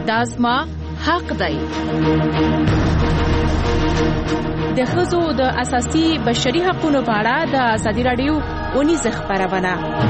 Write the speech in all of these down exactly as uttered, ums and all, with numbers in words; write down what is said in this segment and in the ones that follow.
دا زما حق دی. د ښځو د اساسي بشري حقوقو په اړه د ازادي راډیو اونیزه خبرونه.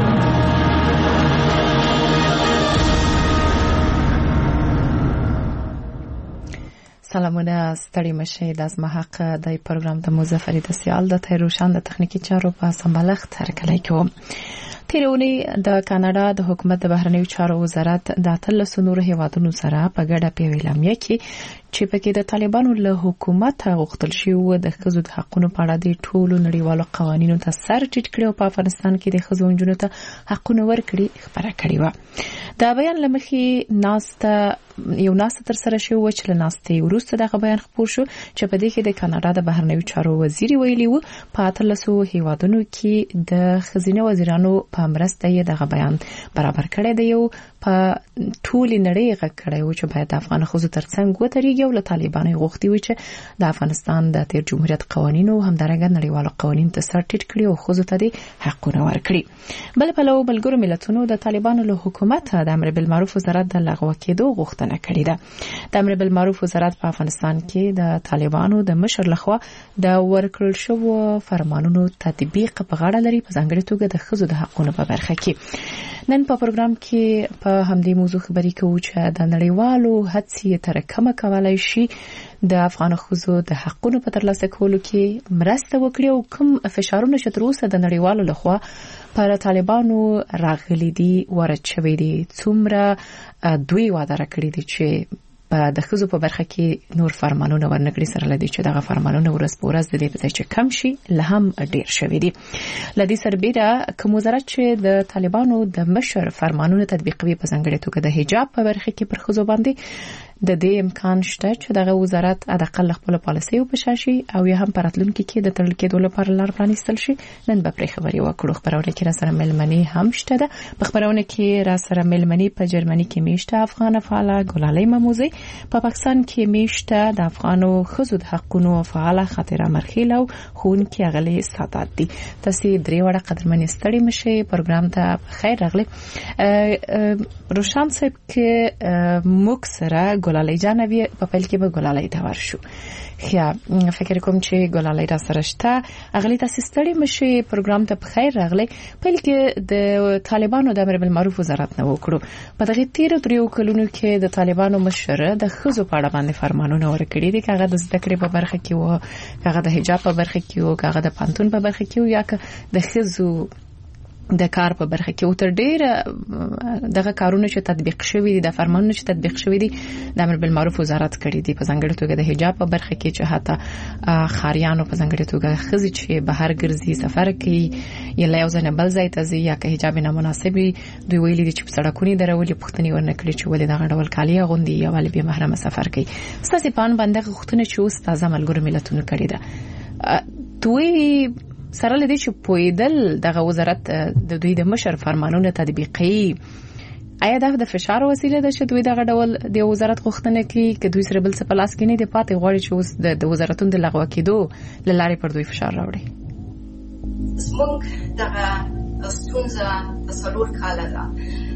سلامونه، ستړي مشه. د زما حق د پروګرام د مظفر د سیال د تیروشان د تخنیکی چارو په سمبالښت هرکلی کوم. تیرونی د کاناډا د حکومت د بهرنیو چارو وزارت د اتلسو نورو هیوادونو سره په ګډه په اعلامیه کې چې پکې د طالبانو له حکومت غوښتل شوی د ښځو د حقوقو په اړه د ټولو نړیوالو قوانینو ته سر ټیټ کړي او په افغانستان کې د ښځو جنونو ته حقونه ورکړي خبره کړې و. دا بیان لمخې ناسته یو ناسته تر سره شو چې له ناستې وروسته دغه بیان خپور شو چې په دې کې د کاناډا د بهرنیو چارو وزیر ویلي و په اتلسو هیوادونو کې د خزینه وزیرانو په مرسته یې دغه بیان برابر کړی دی او په ټولي نړۍ غږ کړی و چې باید افغان ښځو ترڅنګ وتريږي او له طالبانو غوښتي و چې د افغانستان د تیر جمهوریت قوانینو همدارنګه نړیوالو قوانینو ته سر ټیټ کړي او ښځو ته د حقونه ورکړي. بل په لو ملګرو ملتونو د طالبانو له حکومت د امر بالمعروف وزارت د لغوه کېدو غوښتنه کړې ده. د امر بالمعروف وزارت په افغانستان کې د طالبانو د مشر لخوا د ورکړل شوو فرمانونو تطبیق په غاړه لري، په ځانګړي توګه د ښځو د حقوقو په برخه کې. نن په پروګرام کې په همدې موضوع خبرې کوو چې د نړیوالو هڅې تر کومه کولای شي د افغان ښځو د حقوقو په ترلاسه کولو کې مرسته وکړي او کوم فشارونه چې تر اوسه د نړیوالو لخوا پر طالبانو راغلي دي ورچوي دي، څومره دوی وعده راکړي دي چې د ښځو په برخه کې نور فرمانونه ورنکړي، سره لدی چې دغه فرمانونه ورځ په ورځ د دې په ځای چې کم شي له هم ډیر شوي دي. لدی سربېره کوم وزارت چې د طالبانو د مشر فرمانونه تطبیقوي، په ځانګړي توګه د حجاب په برخه کې پر ښځو باندې د دې امکان شته چې دغه وزارت حداقل خپل پالیسي او پشاشي او یا هم پراتلونکو کې د تړل کېدو لپاره لار پرانیستل شي. نن به پرې خبري وکړو. خبرونه کې را سره ملمني هم شته ده. په خبرونه کې را سره ملمني په جرمني کې میشته افغان فعاله ګلالۍ مموزي، په پاکستان کې میشته د افغانو ښځو د حقوقو فعاله خاطره مرخیل او خون کې غلي سادات دي. تاسو درې وړه قدرمنې ستړي مشه. پروګرام ته خیر راغلی. روشان صاحب کې موږ سره ګلالۍ جانوی په پیل کې به ګلالۍ ته ورشو. خیا فکر کوم چې ګلالۍ را سره شته. اغلی تاسو ستړي مشه. پروګرام ته خیر راغلی. پیل کې د طالبانو د امر بالمعروف وزارت نه وکړو. په دغه تیر دریو کلونو کې د طالبانو مشر د ښځو په اړه باندې فرمانونه ورکړي دي، کاغه د زده کړې په برخه کې وو، کاغه د حجاب په برخه کې وو، کاغه د پانتون په برخه کې وو، یا د ښځو د کار په برخه کې. او تر ډیره دغه کارونه چې تطبیق شوي دي، د فرمانونو چې تطبیق شوي دي د امر بالمعروف وزارت کړی دي، په ځانګړي توګه د حجاب په برخه کې چې حتی خاریانو په ځانګړي توګه خزي چې بهر ګرځي، سفر کوي، یا یو ځای نه بل ځای ته ځي، یا که حجاب نه مناسبي دوی ویلي دي چې په سړکونو درولې پښتني ورنکړي چې ولې دغه ډول کالي غوندي یا ولې به محرم سفر کوي. ستاسو په ان باندې غوښتنه چې اوس تازه ملګرو ملتونو کړی ده. دوی سره لدی چې پویدل دغه وزارت د دوی د مشر فرمانونه تطبیقي، آیا دا د فشار وسیله ده چې دوی دغه ډول د وزارت غوښتنه کوي چې دوی سره بل څه پلاس کې نه دی پاتې، غواړي چې اوس د وزارتونو د لغوه کېدو لاره پر دوی فشار راوړي؟ زموږ دغه ستونزه د څلور کاله ده.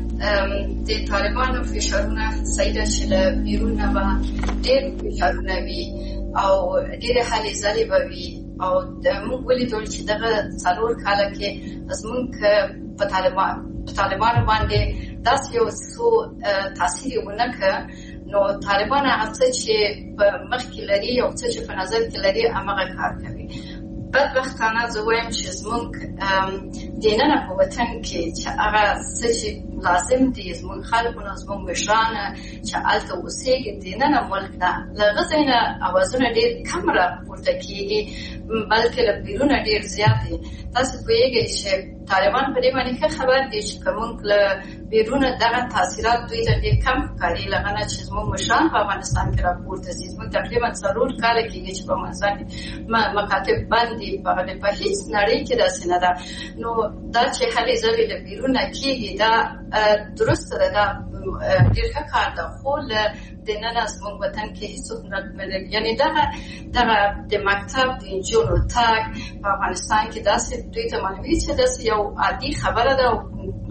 د طالبانو فشارونه صحیح ده چې له بیرون نه به ډېر فشارونه وي او ډېرې هلې ځلې به وي، او موږ ولیدل چې دغه څلور کاله کې زموږ په طالبان په طالبانو باندې داسې یو څو تاثیر ونه کړ. نو طالبان هغه څه چې په مخ کې لري او څه چې په نظر کې لري هغه کار کوي. بدبختانه زه وایم چې زموږ دننه په وطن کې چې هغه څه چې لازم دي زموږ خلکونه زموږ مشران چې هلته اوسېږي دننه ملک نه له هغه ځای نه اوازونه ډېر کم راپورته کېږي، بلکې له بیرونه ډېر زیات دي. تاسو پوهېږئ چې طالبان په دې باندې ښه خبر دي چې که موږ له بیرونه دغه تاثیرات دوی ته ډېر کم ښکاري، له هغه نه چې زموږ مشران په افغانستان کې راپورته ځي. زموږ تقریبا څلور کاله کېږي چې په افغانستان کې مکاتب بند دي، په هېڅ نړۍ کې داسې نه ده. نو دا چې هلې ځلې له بیرونه کېږي دا درسته ده، دا ډېر ښه کار ده، خو له دننه زموږ وطن کې هېڅوک نه لري. یعنې دغه دغه د مکتب د نجونو تګ په افغانستان کې داسې دوی ته معلومي چې داسې یو عادي خبره ده،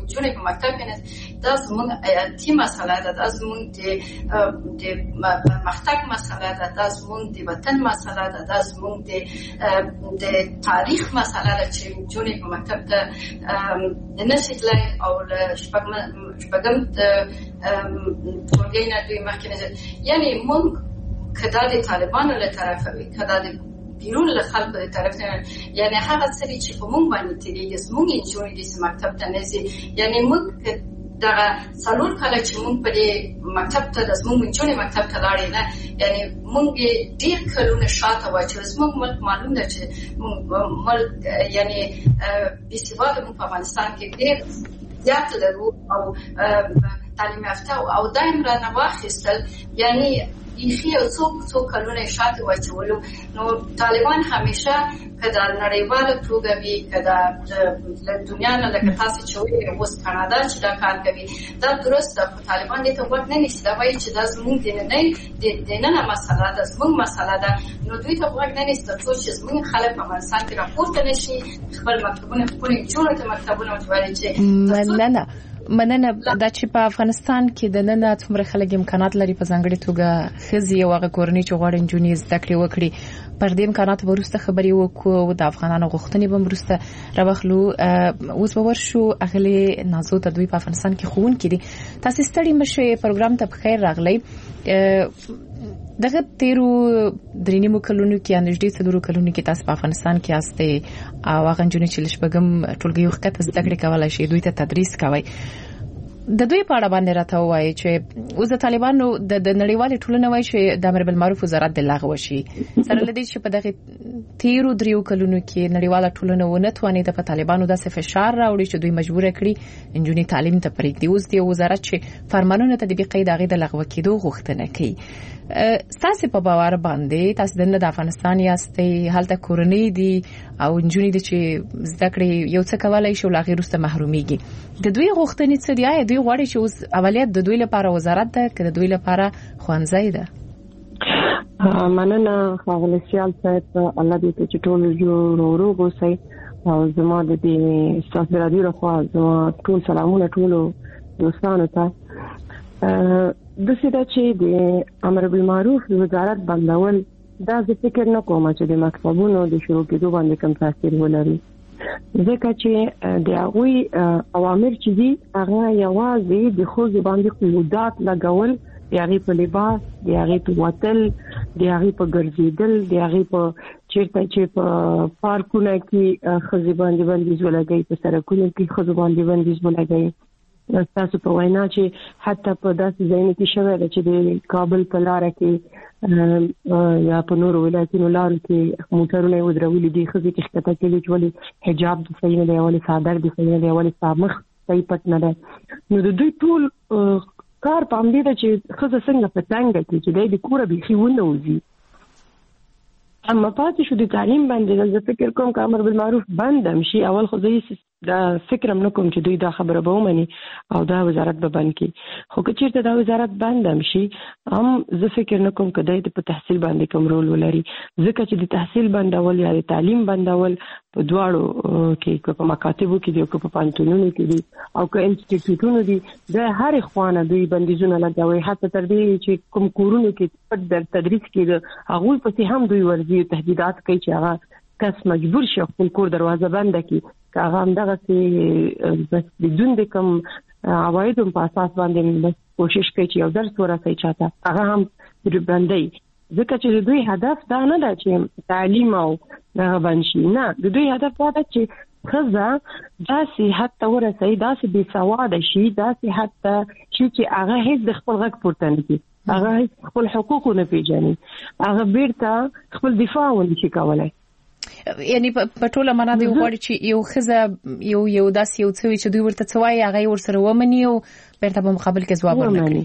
جونې په مکتب کې دا زموږ حیاتي مسله ده، دا زموږ د د مکتب مسله ده، دا زموږ د وطن مسله ده، دا زموږ د د تاریخ مسله ده چې جونې په مکتب ته نشي تللی او شپږم شپږم ټولګي نه دوی مخکې نه. یعنی موږ کدا د طالبانو له طرفه وي کدا د بیرون له خلکو له طرف نه، یعنی هغه څه چې په موږ باندې تیریږي زموږ انجونې د مکتب ته نه ځي. یعنی موږ دغه څلور کاله چې موږ په دې مکتب ته د زموږ انجونې مکتب ته لاړې نه، یعنی موږ ډېر کلونه شاته واچو. زموږ ملک معلوم ده چې ملک یعنی بېسواده موږ په افغانستان کې ډېر زیات لرو او تعلیم یافته او دایم را نه واخیستل، یعنی بیخي او څو څو کلونه شاته واچولو. نو طالبان همیشه که د نړیواله توګه وي که د دنیا نه لکه تاسې چې وایي اوس کاناډا چې دا کار کوي دا درست ده، خو طالبان دې ته غوږ نه نیسي، دا وایي چې دا زموږ دننۍ دننه مسله ده، زموږ مسله ده. نو دوی ته غوږ نه نیسي تر څو چې زموږ خلک په افغانستان کې راپورته نه شي خپل مکتبونه خپلې جوړو ته مکتبونه وتوالي چې مننه مننه دا چې په افغانستان کې د نن څومره خلک امکانات لري په ځانګړي توګه ښځې او هغه کورنۍ چې غواړي نجونې زده کړې وکړي پر دې امکانات وروسته خبرې وکړو د افغانانو غوښتنې به وروسته راوخلو. اوس به ورشو اغلې نازو ته دوی په افغانستان کې ښوونکي دي. تاسو ستړي مشه پروګرام ته بخیر راغلی. دغه تیرو درې نیمو کلونو کې انځدې څلورو کلونو کې تاسو په افغانستان کې یاستئ او هغه نجونې چې لشبګم ټولګي وخت زده کړې کولای شي دوی ته تدریس کوي. د دوی په اړه باندې راته وایي چې اوس د طالبانو د نړیوالې ټولنې وایي چې د امر بالمعروف وزارت د لغوه شي سره لدی چې په دغه تیرو دریو کلونو کې نړیواله ټولنه ونه تواني د طالبانو د فشار راوړي چې دوی مجبور کړي نجونې تعلیم ته پرېږدي. اوس د وزارت چې فرمانونه تطبیقي دغه د لغوه کېدو غوښتنه کوي. تاسو په باور باندې تاسو د افغانستان یاستئ هلته کورنۍ دي او نجونې دي چې زده کړې یو څه کولای شي او لا غیر ست محروميږي. د دوی غوښتنې څه دي؟ دوی غواړي چې اوس اولیت د دوی لپاره وزارت ده که د دوی لپاره ښوونځی ده؟ مننه ښاغلی سیال صاحب، الله دې چې ټول جوړ روغ اوسئ او زما د دې ستاسو رادیو لخوا زما ټول سلامونه ټولو دوستانو ته. د سیده چې د امر بالمعروف وزارت بندول دا زه فکر نه کوم چې د مکتبونو د شروع کېدو باندې کوم تاثیر ولري، ځکه چې د هغوی اوامر چې دي هغه یوازې د ښځو باندې قیودات لګول، د هغې په لباس، د هغې په وتل، د هغې په ګرځېدل، د هغې په چېرته چې په پارکونه کې ښځې باندې بندیز ولګوي، په سړکونو کې ښځو باندې بندیز ولګوي. تاسو په وینا چې حتی په داسې ځایونو کې شوی ده چې د کابل په لاره کې یا په نورو ولایتونو لارو کې موټرونه یې ودرولي دي، ښځې کې ښکته کېدي چې ولې حجاب د صحیح نه دی، ولې څادر د صحیح نه دی، ولې ستا مخ صحیح پټ نه دی. نو د دوی ټول کار په همدې ده چې ښځه څنګه په څنګه کې چې دی د کوره بیخي ونوځي. اما پاتې شو د تعلیم باندې زه فکر کوم که امر بالمعروف بند هم شي، اول خو زه دا فکر هم نه کوم چې دوی دا خبره به ومني او دا وزارت به بند کړي، خو که چېرته دا وزارت بند هم شي هم زه فکر نه کوم که دی په تحصیل باندې کوم رول ولري، ځکه چې د تحصیل بندول یا د تعلیم بندول په دواړو کې که په مکاتبو کې دي او که په پوهنتونونو کې دي او که انسټیټیوټونو دي د هرې خوانه دوی بندیزونه لګوي، حتی تر دې چې کوم کورونو کې پټ در تدریس کېده هغوی پسې هم دوی ورځي تهدیدات کوي چې هغه کس مجبور شي خپل کور دروازه بنده کړي، که هغه همدغسې بس بدون د کوم عوایدو په اساس باندې بس کوشش کوي چې یو درس ورسوي چاته، هغه هم بندوي. ځکه چې د دوی هدف دا نه ده چې تعلیم او دغه بند شي، نه، د دوی هدف دا ده چې ښځه داسې حد ته ورسوي، داسې بې سواده شي، داسې حد ته شي چې هغه هېڅ د خپل غږ پورته نه کړي، هغه هېڅ خپل حقوق ونه پېژني، هغه بیرته خپل دفاع ونه شي کولی. یعنی په ټوله معنا دی غواړي چې یو ښځه یو یو داسې یو څه وي چې دوی ورته څه وایي هغه یې ورسره ومني او بیرته په مقابل کې ځواب ورنکړي.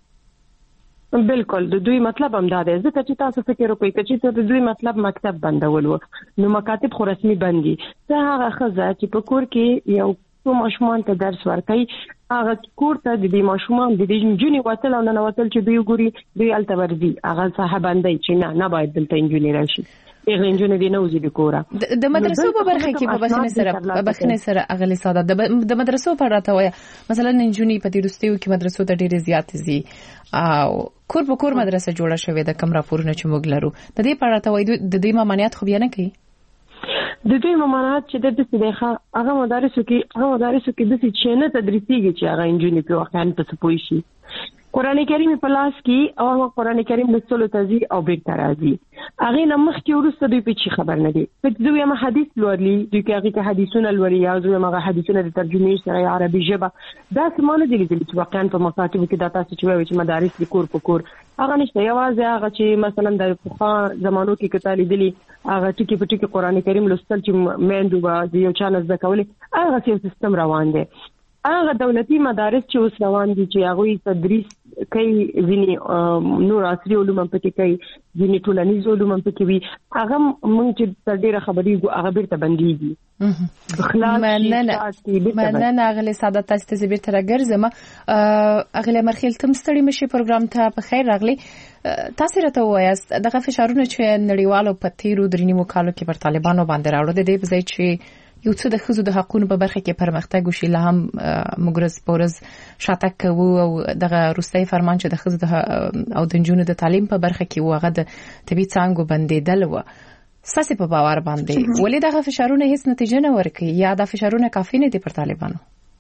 بالکل د دوی مطلب هم دا دی، ځکه چې تاسو فکر وکړئ که چې د دوی مطلب مکتب بندول و نو مکاتب خو رسمي بند دي، ته هغه ښځه چې په کور کې یو څو ماشومان ته درس ورکوي هغه کور ته د دې ماشومان د دې نجونې وتل او ننوتل چې دوی ګوري دوی هلته ورځي، هغه ساحه بندوي چې نه نه باید دلته نجونې راشي. هغه انجونې دی نو زی کورا د مدرسو په برخه کې په بخنه سره په بخنه سره اغلی ساده د مدرسو په راته وای مثلا انجونې په دې رستیو کې مدرسو ته ډېر زیات زی او کور په کور مدرسه جوړه شوې د کم راپورونه چې موږ لرو د دې په راته وای د دې ممانعت خو بیا نه کوي د دې ممانعت چې د دې څخه هغه مدارسو کې هغه مدارسو کې د څه چې نه تدریسيږي چې هغه انجونې په واقعا په پوي شي قرآن کریم په لاس کې او هغه قرآن کریم د څلو تزي او بیرته راځي هغه نمخ کې ورسته دوی په چی خبر نه دي په دوی هم حدیث لوري دوی کې هغه حدیثونه لوري یا دوی هم هغه حدیثونه د ترجمه سره عربي ژبه دا سمانه دي چې واقعا په مکاتب کې دا تاسو چې وایي چې مدارس د کور په کور هغه نشته یوازې هغه چې مثلا د پخوا زمانو کې کتابي دي هغه ټکی په ټکی قرآن کریم لوستل چې مېندو به یو چانه ځکه ولې هغه سیستم روان دي هغه دولتي مدارس چې اوس روان دي چې هغه تدریس کوي ځینې نور عصري علوم په کې کوي ځینې ټولنیز علوم په کې وي هغه مونږ چې تر ډیره خبرې هغه بیرته بنديږي مننه مننه هغه ساده تاسو ته بیرته راګرځم هغه مرخیل تم ستړي مشي پروګرام ته په خیر راغلی تاسو راته وایاست دغه فشارونه چې نړیوالو په تیرو درنی مکالو کې پر طالبانو باندې راوړل دي په ځای چې یو څه د خزو د حقوقو په برخه کې پرمختګ وشي له هم مګرز پورز شاته کوو او دغه روسي فرمان چې د خزو د او د جنونو د تعلیم په برخه کې وغه د طبي څنګه بندیدل و ساسي په باور باندې ولې دغه فشارونه هیڅ نتیجه نه ورکوي یا د فشارونه کافي نه دي پر طالبانو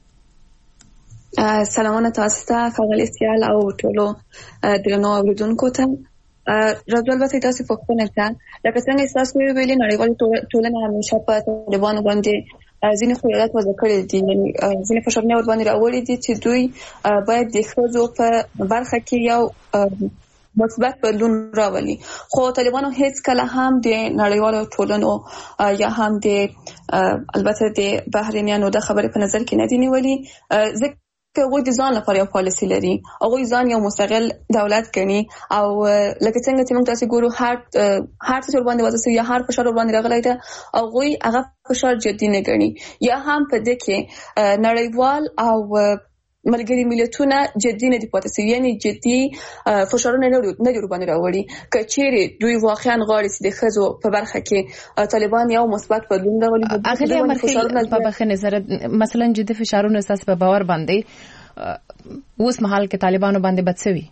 سلامونه تاسو ته فغلی سیال او ټولو درنو اوریدونکو ته راځو البته تاسو په خپل ته لکه څنګه تاسو ویلي نړیوال ټولنه همیشه په طالبانو باندې ځینې خیالات وضع کړي دي ځینې فشارونه ور باندې راوړي دي چې دوی باید د خزو په برخه کې یو مثبت بدلون راولي خو طالبانو هیڅ کله هم د نړیوال ټولنو یا هم د البته د بهرنیانو د خبرې په نظر کې نه دي نیولي ځکه هغه د ځان لپاره یو پالیسی لري هغه ځان یو مستقل دولت کوي او لکه څنګه چې موږ تاسو ګورو هر هر څه باندې وځي یا هر فشار باندې راغلی دا هغه هغه فشار جدي نه ګڼي یا هم په دې کې نړیوال او ملګری ملتونه جدي نه دي پاتې یعنی جدي فشارونه نه نه دی باندې راوړي کچېره دوی واقعا غواړي چې د خزو په برخه کې طالبان یو مثبت بدلون راولي اغلی مرخیل په بخنه سره مثلا جدي فشارونه اساس په باور باندې اوس مهال کې طالبانو باندې بدسوي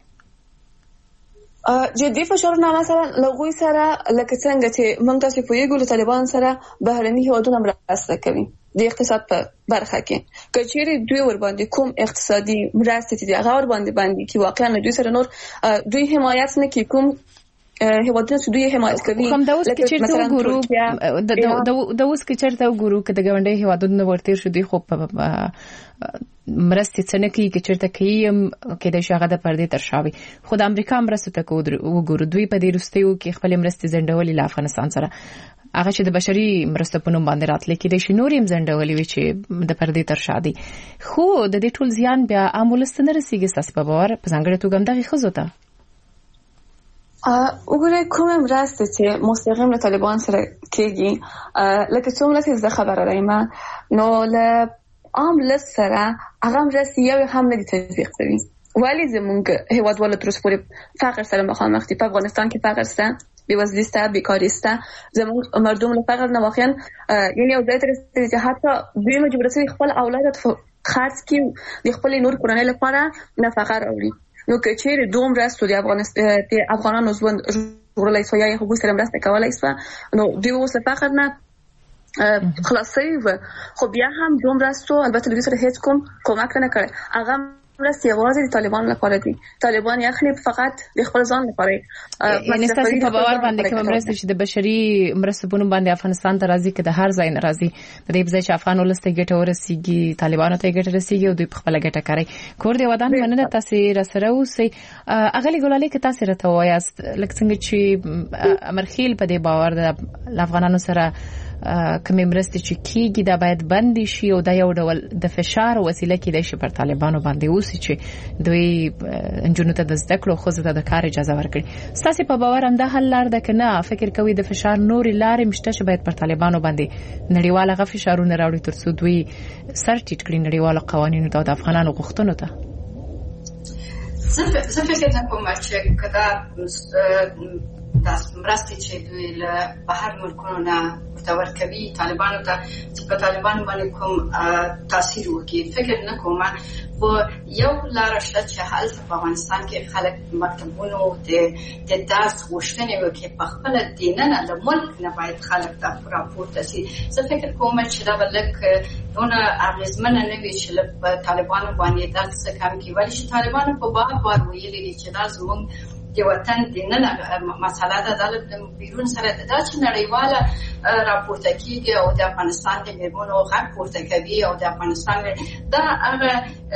جدي فشارونه مثلا لغوي سره لکه څنګه چې موږ تاسو په یو ګل طالبان سره بهرني هیوادونه مرسته کوي د اقتصاد په برخه کې کچېره دوی ور باندې کوم اقتصادي مرسته دي هغه ور باندې باندې کې واقعا دوی سره نور دوی حمایت نه کوي کوم هیوادونه چې دوی حمایت کوي کوم د اوس کې چیرته وګورو د د اوس کې چیرته وګورو چې د ګوندې هیوادونو ورته شو دي خو په مرستې څنګه کې چې چیرته کې کې د شاغه د پردې تر شاوي خو د امریکا مرسته ته وګورو دوی په دې رستیو کې خپل مرستې زندولې له افغانستان سره هغه چې د بشري مرسته په نوم باندې راتلې کې د شنوریم زندولې وی چې د پردې تر شادي خو د دې ټول زیان بیا عامولست نه رسیږي تاسو په باور په ځانګړي توګه دغه خزو ته وګورئ کوم مرسته چې مستقیم له طالبان سره کېږي لکه څومره چې زه خبره رایم نو له عام لس سره هغه مرسته یو هم نه دي تطبیق شوی ولی زمونږ هیواد ولې تر اوسه پورې فقر سره مخامخ دي په افغانستان کې فقر شته بیوزلی سته بیکاری سته زموږ مردم له فقر نه واقعا یعنی یو ځای ته رسېدلي چې حتی دوی مجبور شوي خپل اولاد خرڅ کړي د خپلې نور کورنۍ لپاره نفقه راوړي نو که چیرې دومره ستو د افغانستان د افغانانو ژوند ژغورلی شوی یا یې هغوی سره مرسته کولی شوه نو دوی اوس له فقر نه خلاصوي و خو بیا هم دومره ستو البته دوی سره هیڅ کوم کومک نه کړی هغه مرسته یوازې د طالبان لپاره دي طالبان یې اخلي فقط د خپل ځان لپاره یعنی تاسو په باور باندې کوم مرسته چې د بشري مرسته په نوم باندې افغانستان ته راځي که د هر ځای نه راځي د دې ځای چې افغان ولسته ګټه ورسیږي طالبانو ته ګټه رسیږي او دوی په خپل ګټه کوي کور دی ودان مننه تاسو را سره اوسئ اغلی ګلالي که تاسو راته وایاست لکه څنګه چې امرخیل په دې باور د افغانانو سره کومې مرستې چې کیږي دا باید بند شي او دا یو ډول د فشار وسیله کېدای شي پر طالبانو باندې اوسي چې دوی انجونو ته د زده کړو خو زه د کار اجازه ورکړي ستاسو په باور هم دا حل لار ده که نه فکر کوي د فشار نورې لارې مشته چې باید پر طالبانو باندې نړیوال هغه فشارونه راوړي تر څو دوی سر ټیټ کړي نړیوالو قوانینو ته د افغانانو غوښتنو ته زه فکر نه کوم چې کدا د مرستې چې دوی له بهر ملکونو نه ورته ورکوي طالبانو ته چې په طالبانو باندې کوم تاثیر وکړي فکر نه کوم خو یو لاره شته چې هلته په افغانستان کې خلک مکتبونو د د درس غوښتنې وکړي په خپله دننه د ملک نه باید خلک ته راپورته شي زه فکر کوم چې دا به لږ دونه اغېزمنه نه وي چې په طالبانو باندې دا څه کم کړي ولې چې طالبانو په بار بار ویلي دي چې دا زموږ د وطن د نن مسله ده د بیرون سره دا چې نړیواله راپورته کیږي او د افغانستان د میرمنو غږ پورته کوي او د افغانستان دا هغه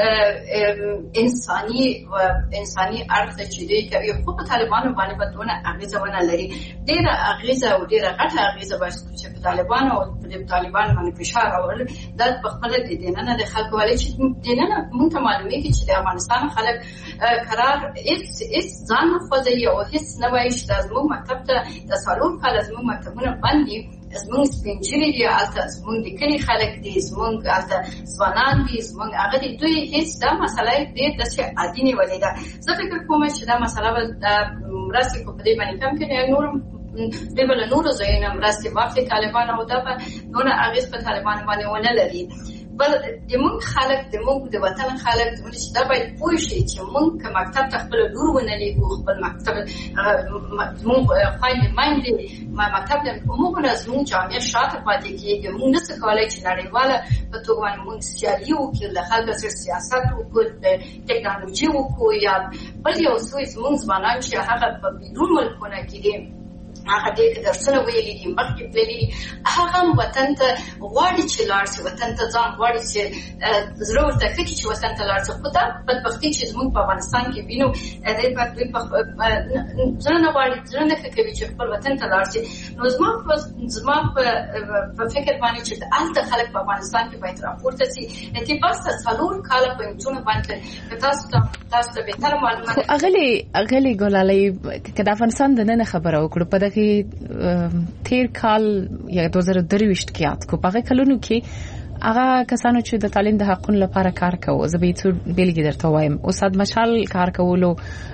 انساني و انساني اړخ چې دی کوي خو په طالبانو باندې په دونه اغیزه ونه لري ډیره اغیزه او ډیره غټه اغیزه چې په طالبانو او په طالبانو باندې فشار راوړل دا په خپل د دیننه د خلکو ولې چې دیننه مونږ ته معلومیږي چې د افغانستان خلک قرار هیڅ هیڅ ځان خوځي او هیڅ نه وایي چې زموږ مکتب ته د سالون کاله زموږ مکتبونه باندې زموږ سپینجری دي البته زموږ د کلی خلک دي زموږ البته ځوانان دي زموږ هغه دي دوی هیڅ دا مسله دې د څه عادي نیولې ده زه فکر کوم چې دا مسله به مرستې په دې باندې کم کړي نور دوی به له نورو ځایونو مرستې واخلي طالبان او دا به دونه اغېز په طالبان باندې ونه لري بل د مونږ خلک د مونږ د وطن خلک د مونږ چې دا باید پوه شي چې مونږ که مکتب ته خپل لور ونه لیکو خپل مکتب مونږ خویندې میندې مکتب ته مونږ نه زموږ جامعه شاته پاتې کېږي مونږ نشو کولی چې نړیواله په توګه باندې مونږ سیالي وکړو له خلکو سره سیاست وکړو ټکنالوژي وکړو یا بل یو څه زموږ ځوانان چې هغه په بیرون ملکونه کې دي هغه دې کې درسونه ویلي دي مخکې تللي هغه وطن ته غواړي چې لاړ شي وطن ته ځان غواړي چې زړه ورته کوي چې وطن ته لاړ شي خو دا بدبختي چې زموږ په افغانستان کې وینو دې په دوی په زړه نه غواړي زړه نه کوي چې خپل وطن ته لاړ شي نو زما په زما په فکر باندې چې الته خلک په افغانستان کې باید راپورته شي اتفاق سره څلور کاله په انټونه باندې تاسو ته تاسو ته به تر معلومات اغلی اغلی ګلالي کله افغانستان د نن خبره وکړو په دغه تیر کال یا دوه زره درویشت کې یاد کو په کلونو کې هغه کسانو چې د تعلیم د حقونو لپاره کار کوي زه به څو بیلګې درته وایم استاد مشال کار کولو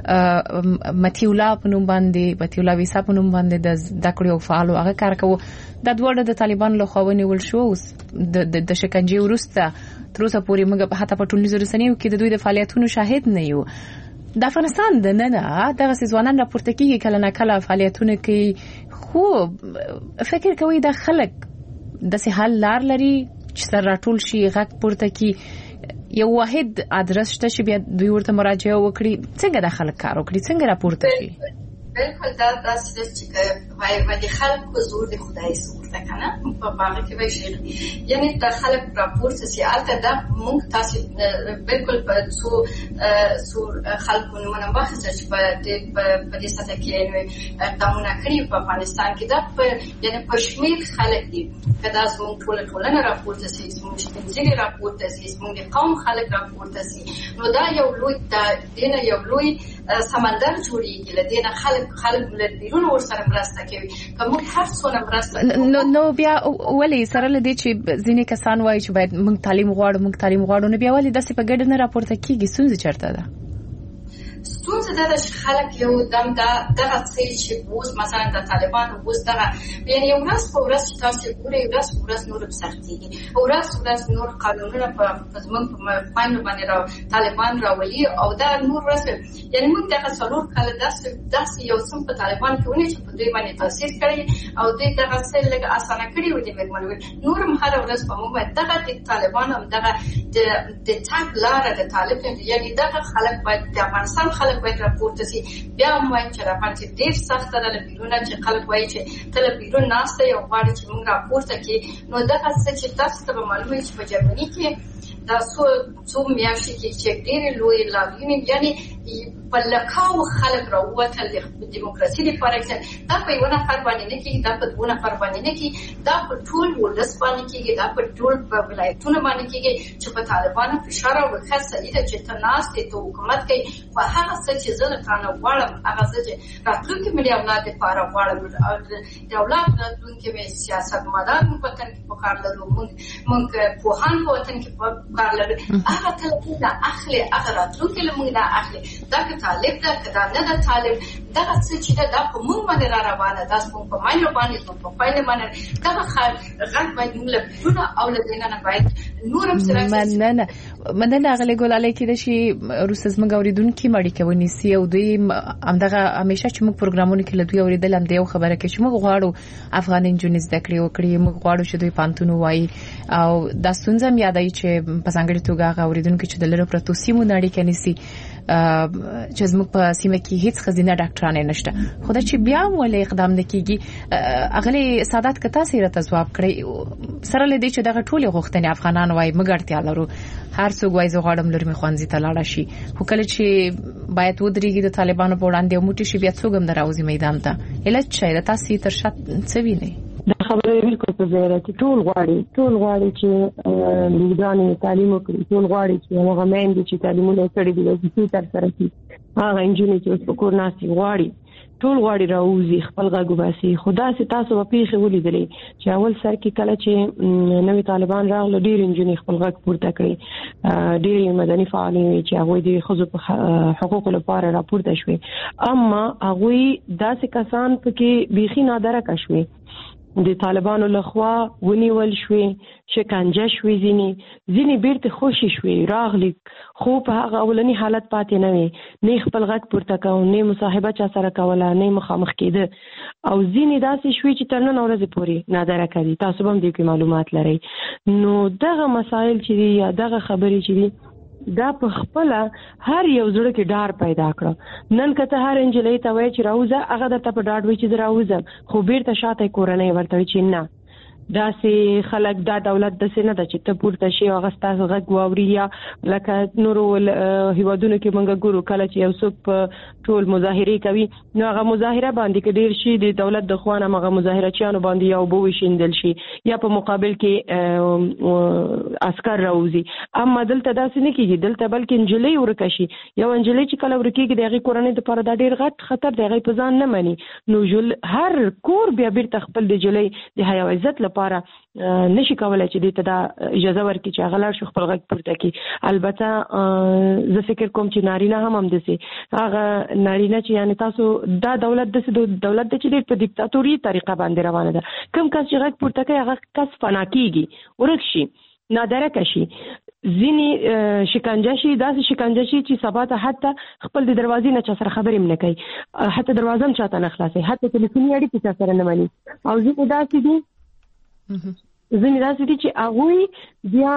متي الله په نوم باندې متي الله ویسا په نوم باندې د دکړو او فعال هغه کار کوي د دوړه د طالبان له خوونې ول شو د د شکنجه ورسته تر اوسه پورې موږ په هټه په ټولنیزو رسنیو کې د دوی د فعالیتونو شاهد نه یو د افغانستان د نن دغه ځوانان راپورته کیږي کله نه کله فعالیتونه کوي خو فکر کوي د خلک د سهال لار لري چې سره راټول شي غږ پورته کی یو واحد ادرس شته چې بیا دوی ورته مراجعه وکړي څنګه د خلک کار وکړي څنګه راپورته شي بالکل دا داسې چې وای وای د خلکو زور د خدای زور ده کنه په باغ کې وای شي یعنی د خلک راپورته سي البته دا موږ تاسو بالکل په څو څو خلکو نمونه واخیسته چې په په دې ساته کې اقدامونه کړی په افغانستان کې دا یعنی پښمیر خلک دي کدا زموږ ټول ټولنه راپورته سي زموږ شپږ راپورته سي زموږ قوم خلک راپورته سي نو دا یو لوی دا دینه یو لوی سمندر جوړیږي لدینه خلک خلک له بیرون ورسره مرسته کوي کوم هر څونه مرسته نو نو بیا ولې سره لدی چې ځینې کسان وایي چې باید موږ تعلیم غواړو موږ تعلیم غواړو نو بیا ولې داسې په ګډه نه راپورته کیږي ستونزه چیرته ده ستونزه دا چې خلک یو دم دا دغه څه چې اوس مثلا د طالبانو اوس دغه یعنی یو ورځ په ورځ چې تاسو ګورئ ورځ په ورځ نور سختيږي ورځ ورځ نور قانونونه په زمونږ په باندې باندې را طالبان راولي او دا نور ورځ یعنی موږ دغه څلور کال داسې داسې یو سم په طالبان کې ونی چې په دوی باندې تاثیر کړی او دوی دغه څه لږ اسانه کړی و دي مګمنو نور هم هر ورځ په موږ دغه د طالبان هم دغه د تاګ لار د طالب یعنی دغه خلک باید د افغانستان خلک باید راپورته سي بیا موږ چې راپورته ډیر سخت ده له بیرونه چې خلک وایي چې تل بیرون ناشته یو غواړي چې موږ راپورته کې نو دغه څه چې تاسو ته معلومه چې په جرمني کې دا څو څو میاشتې کې چې ډېر لوی لاوینې یعنی په لکاو خلک راووتل د دیموکراسي لپاره چې دا په یو نفر باندې نه کېږي دا په دوه نفر باندې نه کېږي دا په ټول ولس باندې کېږي دا په ټول په ولایتونو باندې کېږي چې په طالبانو فشار او خاصه دي چې تناسته ته حکومت کوي په هغه څه چې زه تاسو غواړم هغه څه چې راتلونکي ملي اولاد لپاره غواړم د اولاد راتلونکي به سیاست مدار په وطن کې په کار لرو موږ موږ په هان په وطن کې په کار لرو هغه ته دا اخلي هغه راتلونکي له موږ دا اخلي دا که طالب ده کدا نه د طالب دغه څه چې دا په موږ باندې را روانه ده په په ماینه باندې په پاینه باندې دغه غږ باید موږ له بدون او له دینه باید نورم سره مننه مننه غلې ګلالې کې د شي روسز موږ اوریدونکو مړی کوي سی او دوی همدغه همیشه چې موږ پروګرامونه کې له دوی اوریدل هم دی خبره کې چې موږ غواړو افغان انجونیز د کړی او کړی موږ غواړو چې دوی پانتونو وای او د سنځم یادای چې په څنګه توګه اوریدونکو چې د لری پروتو سیمو نړۍ کې نسی چې زموږ په سیمه کې هیڅ خزینه ډاکټرانه نشته خدای چې بیا ولې اقدام نکېږي اغلی سادات کته سره تجواب کړی سره لدی چې دغه ټولي غوښتنې افغانان وای مګړتیا لرو هر څوک وای زه غواړم لري مې خوانځي ته لاړ شي خو کله چې باید ودرېږي د طالبانو په وړاندې موټی شي بیا څوک هم دراوځي میدان ته علت څه ده تاسو تر شت څه وینئ دا خبره بالکل په ځای راځي ټول غواړي ټول غواړي چې لیدانې تعلیم وکړي ټول غواړي چې هغه مېندې چې تعلیمونه کړي دي چې تر سره شي هغه انجونې چې په کور ناسي غواړي ټول غواړي راوځي خپل غږ وباسي خدا سي تاسو په پیښه ولیدلې چې اول سر کې کله چې نوې طالبان راغله ډېر انجونې خپل غږ پورته کړي ډېر مدني فعالین چې هغه د خزو په حقوقو لپاره راپورته شوي اما هغه داسې کسان پکې بيخي نادره کشوي د طالبانو لخوا ونیول شوې شکنجه شوې ځینی ځینی بیرته خوشي شوې راغلي خو په هغه اولنی حالت پاتې نه وي نه خپل غږ پورته کوي نه مصاحبه چا سره کوله نه مخامخ کېده او ځینی داسې شوې چې تر نن ورځې پورې نادره کوي تاسو هم دې کې معلومات لرئ نو دغه مسائل چې یا دغه خبرې چې دا په خپل هر یو زړه کې ډار پیدا کړ نن کته هر انجلۍ ته وای چې راوځه هغه د ته په ډاډ وای چې راوځه خو بیرته شاته کورنۍ ورته چې نه دا سي خلک دا دولت د سینه د چې ته پورته شي او غستاس غږ واوري یا لکه نور هیوادونو کې مونږ ګورو کله چې یو څوک ټول مظاهره کوي نو هغه مظاهره باندې کې ډیر شي د دولت د خوانه هغه مظاهره چانو باندې یو بو وشیندل شي یا په مقابل کې عسكر راوځي اما دلته داسې نه کیږي دلته بلکې انجلۍ ورکشي یو انجلۍ چې کله ورکیږي دغه کورنۍ د پاره د ډیر غټ خطر دغه په ځان نه مني نو جل هر کور بیا بیرته خپل د جلۍ د حیا عزت لپاره نشي کولای چې دې ته دا اجازه ورکړي چې هغه لار شو خپل غږ پورته کړي البته زه فکر کوم چې نارینه هم هم دسي هغه نارینه چې یعنی تاسو دا دولت د دولت د چې په دیکتاتوري طریقه باندې روانه ده کوم کس چې غږ پورته کوي هغه کس فنا کیږي ورکشي نادره کشي ځینی شکنجه شي داسې شکنجه شي چې سبا ته حتی خپل د دروازې نه چا سره خبرې نه کوي حتی دروازه هم چاته نه خلاصي حتی ټلیفوني اړیکې چا سره نه مانی او ځینې داسې دي ځینې داسې دي چې هغه بیا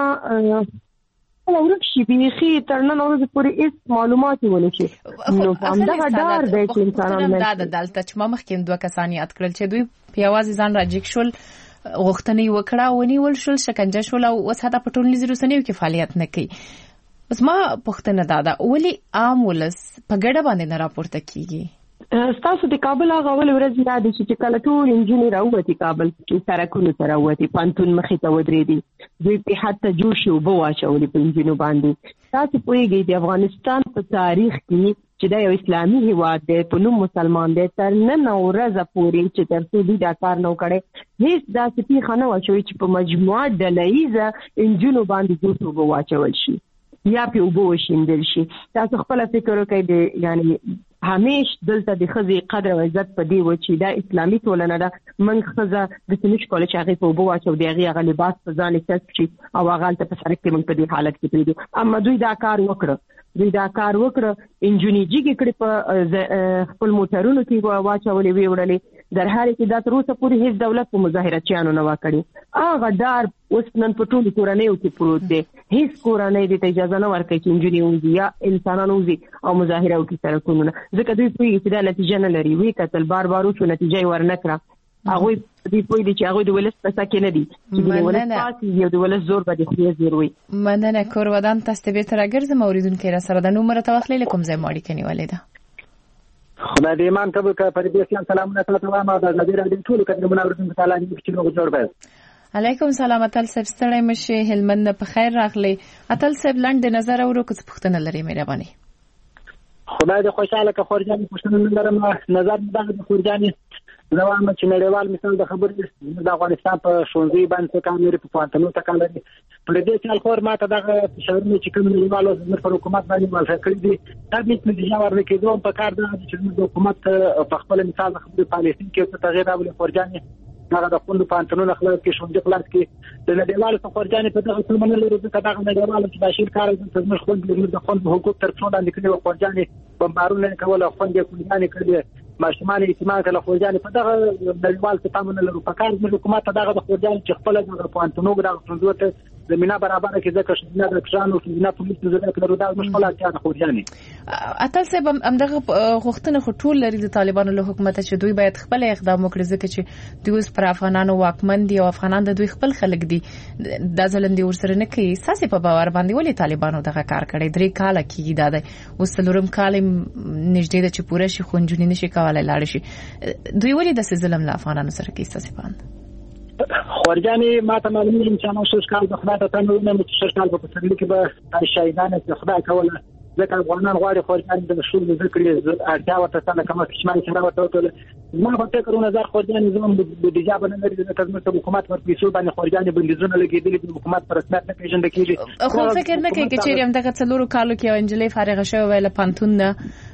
ورک شي بيخي تر نن ورځې پورې هیڅ معلومات ونه شي نو همدغه ډار دی چې انسانان دا د دلته چې ما مخکې دوه کسان یاد کړل چې دوی په یوازې ځان راجیک شول غوښتنې وکړه ونیول شول شکنجه شول او اوس هدا په ټولنیزو رسنیو کې فعالیت نه کوي اوس ما پوښتنه دادا ولې عام ولس په ګډه باندې نه راپورته کیږي تاسو د کابل هغه ول ورځ یاد شي چې کله ټول انجینر راووتي کابل کې سرکونو سره راووتي پانتون مخې ته ودرېدي دوی په حتی جوش او بواچولې په انجینو باندې تاسو پوهیږئ د افغانستان په تاریخ کې چې دا یو اسلامي هیواد دی په نوم مسلمان دی تر نن ورځې پورې چې تر څو دې دا کار نه وکړي هیڅ داسې پیښه نه وشوي چې په مجموعه ډلهیزه انجینو باندې جوش او بواچول شي یا په وبو وشیندل شي تاسو خپل فکر وکړئ یعنی همیش دلته د خزي قدر او عزت په دی و چې دا اسلامي ټولنه ده من خزه د سنش کولای چې هغه په وبو واچو دی هغه لباس په ځان کسب شي او هغه ته په سرک کې من په دې حالت کې پریدو اما دوی دا کار وکړ دوی دا کار وکړ انجونی جګی کړي په خپل موټرونو کې واچولې وی وړلې در حال کې دا تر اوسه پورې هیڅ دولت په مظاهره چانو نه وکړي هغه دار اوس نن په ټولو کورنیو کې پروت دی هیڅ کورنۍ دې ته اجازه نه ورکړي چې انجونی وځي یا انسانانو وځي او مظاهره وکړي سره کومونه ځکه دوی پوهیږي چې دا نتیجه نه لري وی کتل بار بار وشو نتیجه ورنکړه هغه دې پوهیږي چې هغه د ولس په سکه نه دي چې د ولس پاتې یو د ولس زور به خو یې زیروي مننه کور ودان تاسو به تر اگرزم اوریدونکو را سره د نومره توخلی کوم ځای ماړی کني ولیدا خدای دې ایمان قبول کړه پر دې اسلام سلامونه تاسو ته ما د نبی راډیو ټول کډه منورتون تعالی دې چې نو جوړ به علیکم سلام اتل صاحب ستړی مشه هلمند په خیر راغلی اتل صاحب لاند نظر اورو که پښتنه لري مهرباني خدای دې خوشاله که خورجاني پښتنه لرم نظر د خورجاني نو هم چې نړیوال مثال د خبرې د افغانستان په شونځي باندې کار لري په پانتنو ته کار لري په دې چې الخور ماته دغه شهرونه چې کوم نړیوالو د پر حکومت باندې موافق کړی دي دا د نتیجه ورکړي دوه په کار ده چې د حکومت په خپل مثال د خبرې پالیسي کې تغیر راولي خورجاني هغه د خوندو پانتنونو خلاص کې شونډې خلاص کې د نړیوالو څخه خورجاني په دغه څه منل لري چې دغه نړیوالو چې بشیر کار د زموږ خوند لري د خوند حقوق تر څو باندې کړي خورجاني بمبارونه کوله خوندې خورجاني کړي ماشومان اعتماد کله خورجاني په دغه نړیوال څخه منل لري په کار د حکومت دغه د خورجاني چې خپل دغه پانتونو غره څنګه زمينه برابر کې ځکه چې نه د کښانو کې نه پولیس زده کړو دا مشکلات چې خورجاني اتل صاحب همدغه غوښتنه خټول لري د طالبانو له حکومت چې دوی باید خپل اقدام وکړي ځکه چې دوی اوس پر افغانانو واکمن دي او افغانان د دوی خپل خلک دي د ظلم دي ورسره نه کوي ساسي په باور باندې ولې طالبانو دغه کار کړی درې کال کېږي دا دی اوس څلورم کال نږدې د چې پوره شي خونجونی نشي کولای لاړ شي دوی ولې د ظلم له افغانانو سره کوي ساسي باندې خورجاني ما ته معلومه چې نو شش کال د خدای ته تنو نه چې شش کال په پسرلي کې به شهیدانه د خدای کوله ځکه افغانان غواړي خورجاني د شول ذکر اړتیا ورته څنګه کومه کشمال سره ورته ما په فکر نظر خورجاني زموږ د دیجا باندې لري د تدمر حکومت پر پیسو باندې خورجاني بندیزونه لګیدلي د حکومت پر رسمیت نه پیژندل کیږي خو فکر نه کوي چې چیرې هم دغه څلورو کالو کې انجلې فارغه شوه ویله پانتون نه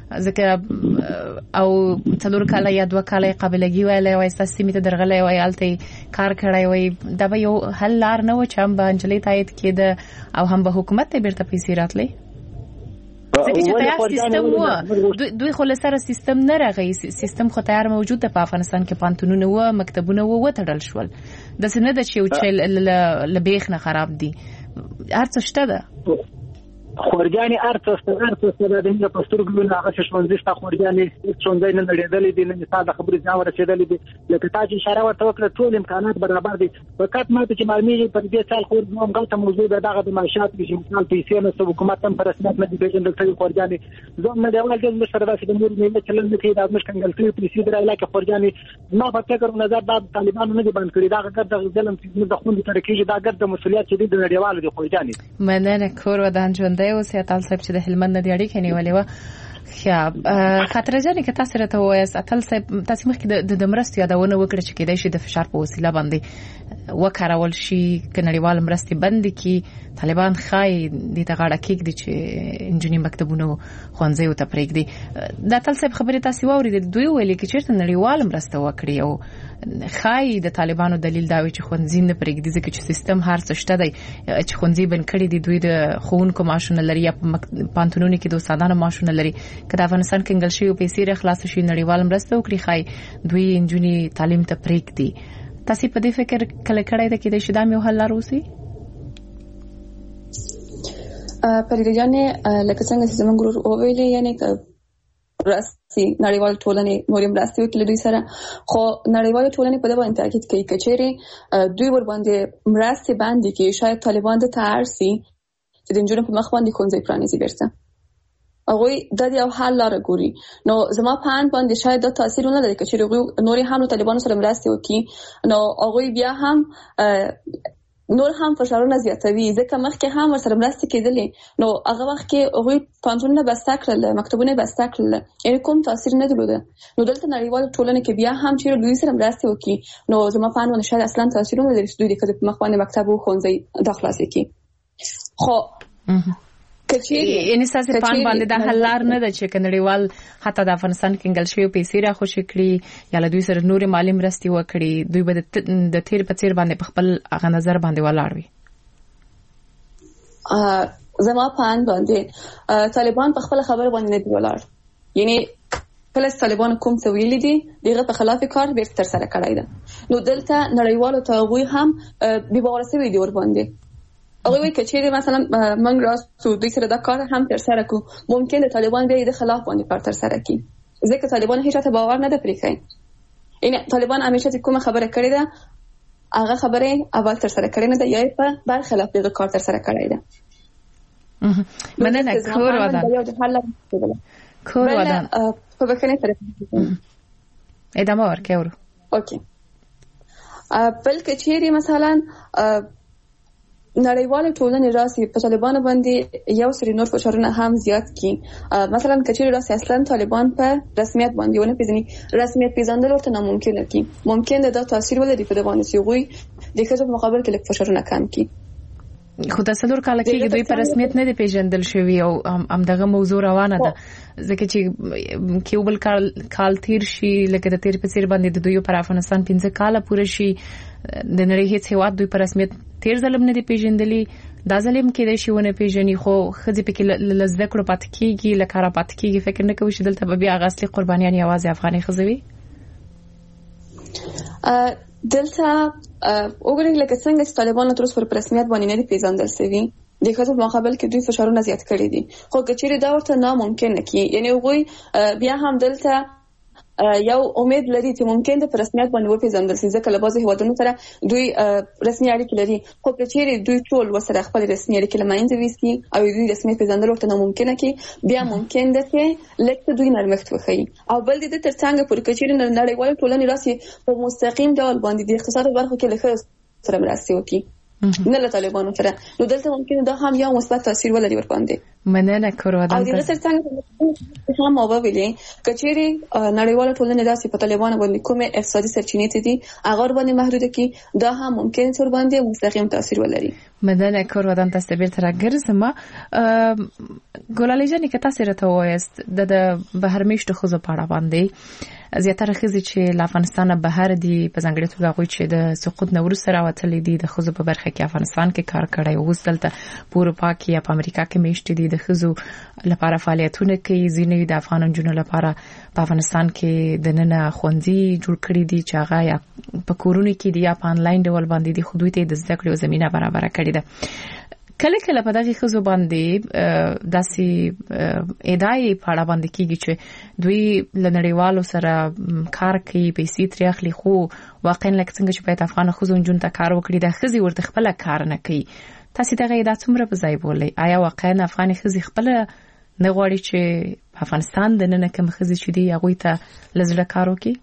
ځکه او څلور کاله یا دوه کاله قابلګي ویله وای ساسي میته درغله وای الته کار کړای وای دا به یو حل لار نه و چې هم به انجلې تایید کېده او هم به حکومت ته بیرته پیسې راتلې ځکه چې تیار سیستم و دوی خو له سره سیستم نه راغی سیستم خو تیار موجود ده په افغانستان کې پانتونونه و مکتبونه و وتړل شول د سینه د چې چې لبیخ نه خراب دي هر څه شته ده خورجاني ارته ستغرته د دې په سترګو نه هغه شونځي شته خورجاني څنګه نه لړېدلې دي نه مثال د خبرې ځاو رسیدلې دي لکه تاسو اشاره ورته وکړه ټول امکانات برابر دي فقط ماته چې معلومي په دې سال خور نو غلطه موضوع ده دغه د معاشات کې مثال پیسې نه سو حکومت هم پر رسمیت نه دي پیژندل شوی خورجاني زه نه دیوال کې مشر راشد د مور نه چلن نه کوي دا مش کنګل کوي پیسې در علاقه خورجاني ما په فکر نظر دا طالبانو نه دي بند کړی دا ګر د ظلم چې د خوندې ترکیږي دا ګر د مسولیت چې د نړیوالو د خورجاني مننه کور ودان ژوند دی او سیاتل صاحب چې د هلمند د اړیکې نیولې و خیا خاطر جانې که تاسو راته وایاست اتل صاحب تاسو مخکې د مرستې یادونه وکړه چې کېدای شي د فشار په وسیله باندې وکړول شي ک نړیوال مرستې بند کی طالبان خای د تغاړه کې دي چې انجنیر مکتبونو خوانځي او تپریږي د اتل صاحب خبره تاسو واورید دوی ویل کې چې نړیوال مرسته وکړي او خای د طالبانو دلیل دا وی چې خوانځي نه پرېږدي ځکه چې سیستم هر څه شته دی چې خوانځي بن کړي دي دوی د خونکو ماشونه لري یا پانتونونو کې د استادانو ماشونه لري کله افغانستان کې انګل شي او پیسې را خلاص شي نړیوال مرسته وکړي خای دوی انجنیر تعلیم ته پرېږدي تاسو په دې فکر کله کړی دا کې د شدام یو حل لروسي پرې جانې لکه څنګه چې زموږ ګروپ او ویلې یعنی ک راسي نړیوال ټولنې نورم راسي وکړي دوی سره خو نړیوال ټولنې په دې باندې تاکید کوي کچېره دوی ور باندې مرستې باندې کې شاید طالبان د تارسي چې د انجونو په مخ باندې خونځي پرانیزي بیرته هغه د یو حل لاره ګوري نو زما په ان باندې شاید د تاثیر نه لري چې نوري هم طالبانو سره مرستې وکړي نو هغه بیا هم نور هم فشارونه زیاتوي ځکه مخکې هم سره مرستې کېدلې نو هغه وخت کې هغه پانتونونه بسته کړل مکتبونه بسته کړل یعنی کوم تاثیر نه درلوده نو دلته نړیوال ټولنه کې بیا هم چې دوی سره مرستې وکړي نو زما په ان باندې شاید اصلا تاثیر نه لري دوی د مخ باندې مکتب او ښوونځي د خلاصې کې خو یعنی ساسي پان باندې د حل لار نه ده چې کنړیوال حتی د افغانستان کې انګل شوی پیسې را خوشی کړي یا له دوی سره نور مالی مرستې وکړي دوی به د تیر په تیر باندې په خپل هغه نظر باندې ولاړ وي ا زما پان باندې طالبان په خپل خبره باندې نه دی ولاړ یعنی کله طالبان کوم څه ویلي دي دغه په خلاف کار به تر سره کړی ده نو دلته نړیوالو ته غوي هم به باور سوي دي ور باندې هغه وی کچېره مثلا موږ راستو د سره دا کار هم تر سره کو ممکن د طالبان به د خلاف باندې کار تر سره کی ځکه طالبان هیڅ ته باور نه پرې کوي ان طالبان همیشه کومه خبره کړې ده هغه خبره اول تر سره کړې نه ده یا په بل خلاف د کار تر سره کړې ده مننه کور ودان کور ودان په بکنه طرف ادامه ورکړو اوکې بل کچېره مثلا نړیواله ټولنې راسي په طالبانو باندې یو سری نور فشارونه هم زیات کی. مثلا کچېر راسي اصلا طالبان په رسمیت باندې ونه پیژني، رسمیت پیژندل ورته ناممکن کی. ممکن ده دا تاثیر ولري په باندې چې غوي د کسب مقابل کې لږ فشارونه کم کی. خو د څلور کال کې دوی په رسمیت نه دی پیژندل شوی او هم دغه موضوع روانه ده ځکه چې کیوبل کال کال تیر شي لکه د تیر په سیر باندې د دوی پر افغانستان پنځه کال پوره شي د نړۍ هیڅ هیواد دوی په رسمیت تیر ظلم نه دی پیژندلی دا ظلم کې د شیونه پیژني خو خځې پکې لزده کړو پات کیږي لکه را پات کیږي فکر نه کوي چې دلته به بیا غاصلي قربانيان یوازې افغاني خځوي دلته وګورئ لکه څنګه چې طالبان تر اوسه پر رسمیت باندې نه دي پیژندل شوي د خاطر مقابل کې دوی فشارونه زیات کړی دي خو کچېری دا ورته ناممکن نه کی یعنی وګورئ بیا هم دلته یو امید لري چې ممکن د رسمیت باندې وپیژندل شي ځکه له بعضو هیوادونو سره دوی رسمي اړیکې لري خو کچېری دوی ټول وسره خپل رسمي اړیکې لمانځي ويسي او دوی رسمي پیژندل ورته ناممکن کی بیا ممکن ده چې لکه دوی نرمښت وخی او بل دې ترڅنګ پر کچېری نړیوال ټولنې راسي په مستقیم ډول باندې د اقتصاد برخه کې لخوا سره مرسته وکړي نه له طالبانو سره نو دلته ممکن دا هم یو مثبت تاثیر ولري ور باندې مننه کوروادان او د ترڅنګ هم او ویلې کچېری نړیواله ټولنې راسي په طالبانو باندې کومه اقتصادي سرچینې دي هغه باندې محدود کی دا هم ممکن تر باندې مستقیم تاثیر ولري. مننه کوروادان تاسو به تر ګرځم ګولالي جنې کته سره ته وایست د بهر میشته خو زپاړه باندې زیاتره خزي چې له افغانستان بهر دي په ځنګړي توګه غوي چې د سقوط نور سره وتلې دي د خزو په برخه کې افغانستان کې کار کړی او وسلته په اروپا کې یا په امریکا کې میشته دي د خزو لپاره فعالیتونه کوي ځینې د افغان جنونو لپاره په افغانستان کې د نن خوندي جوړ کړی دي چې هغه یا په کورونو کې دي یا په انلاین ډول باندې د خودوی ته د زده کړو زمينه برابر کړی ده. کله کله په دغه خزو باندې داسي ادعای پاړه باندې کیږي چې دوی لنړیوالو سره کار کوي پیسې ترې اخلي خو واقعا لکه څنګه چې په افغان خزو جون ته کار وکړي د خزي ورته خپل کار نه کوي تاسو دغه ادعا څومره په ځای بولئ آیا واقعا افغان خزي خپل نه غواړي چې افغانستان د نن کوم خزي چې دی هغه ته لزړه کار وکړي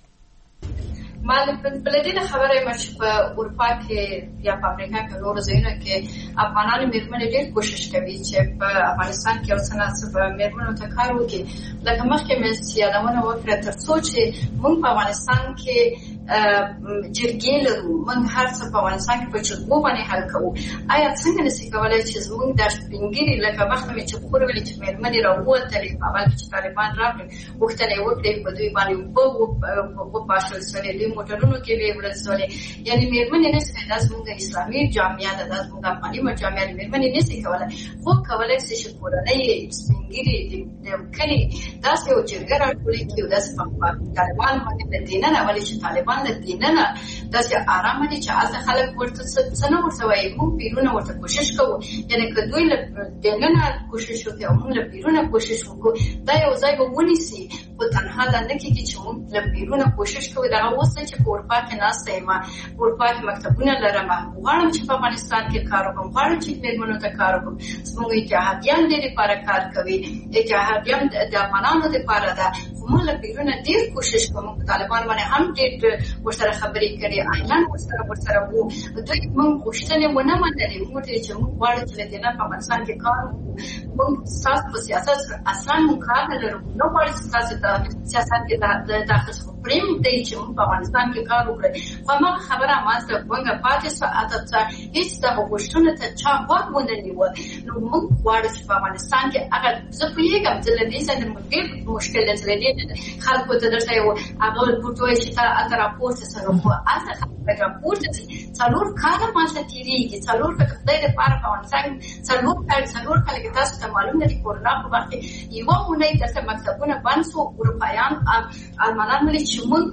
مال بلدین خبره مش په اروپا کې یا په امریکا کې نور ځایونه کې افغانان میرمنې ډېر کوشش کوي چې په افغانستان کې اوسنه څه میرمنو ته کار وکړي لکه مخکې مې سیادونه وکړه تر څو چې موږ په افغانستان کې جرګې لرو موږ هر څه په افغانستان کې په چرګو باندې حل کوو آیا څنګه نشي کولای چې موږ د سپینګری لکه مخکې چې خور ویل چې میرمنې راووتلې په اول کې طالبان راغلي وختونه وکړي په دوی باندې په په پاشل سره موټرونو کې وی ورسولې یعنی میرمنې نه څه داس موږ اسلامي جامعه د داس موږ افغاني جامعه میرمنې نه څه کولای خو کولای شي چې کورنۍ سپینګری د کلی داس یو جرګه راټولې کې داس په طالبان باندې د دینه نه ولې چې طالبان د دینه نه داس آرام دي چې از خلک ورته څه نه ورته وایي موږ پیرونه ورته کوشش کوو یعنی که دوی له دینه نه کوشش وکړي او موږ له پیرونه کوشش وکړو دا یو ځای به ونیسي په تنها د نه کې چې موږ له پیرونه کوشش کوو دا اوس چې په اروپا کې ناسته ما اروپا کې مکتبونه لرم غواړم چې په افغانستان کې کار وکړم غواړم چې میرمنو ته کار وکړم زموږ اتحادیان دې لپاره کار کوي اتحادیان د افغانانو لپاره دا موږ له پیرونه ډېر کوشش کوو طالبان باندې هم ډېر ورسره خبرې کړي اعلان ورسره ورسره وو دوی موږ غوښتنې ونه منلې موږ چې موږ غواړو چې د په افغانستان کې کار وکړو موږ تاسو په سیاست اصلا موږ کار نه لرو نو غواړو چې تاسو د سیاست کې د داخل پریم دی چې موږ په افغانستان کې کار وکړو خو ما خبره ماسته څنګه پاتې سو اته هیڅ د غوښتنې ته چا وخت ونه نیو نو موږ غواړو چې په افغانستان کې هغه زه په یوه ځل د دې سره موږ مشکل لري خلکو ته درته یو هغه پټوي چې تا اتر راپورټ سره خو اته خلک راپورټ چې څلور کاله ماته تیریږي څلور کله د دې لپاره په افغانستان څلور کال څلور کال کې تاسو ته معلومه دي کورونا په وخت یو مونږ د مکتبونو باندې سو اروپایان المانان ملي چې موږ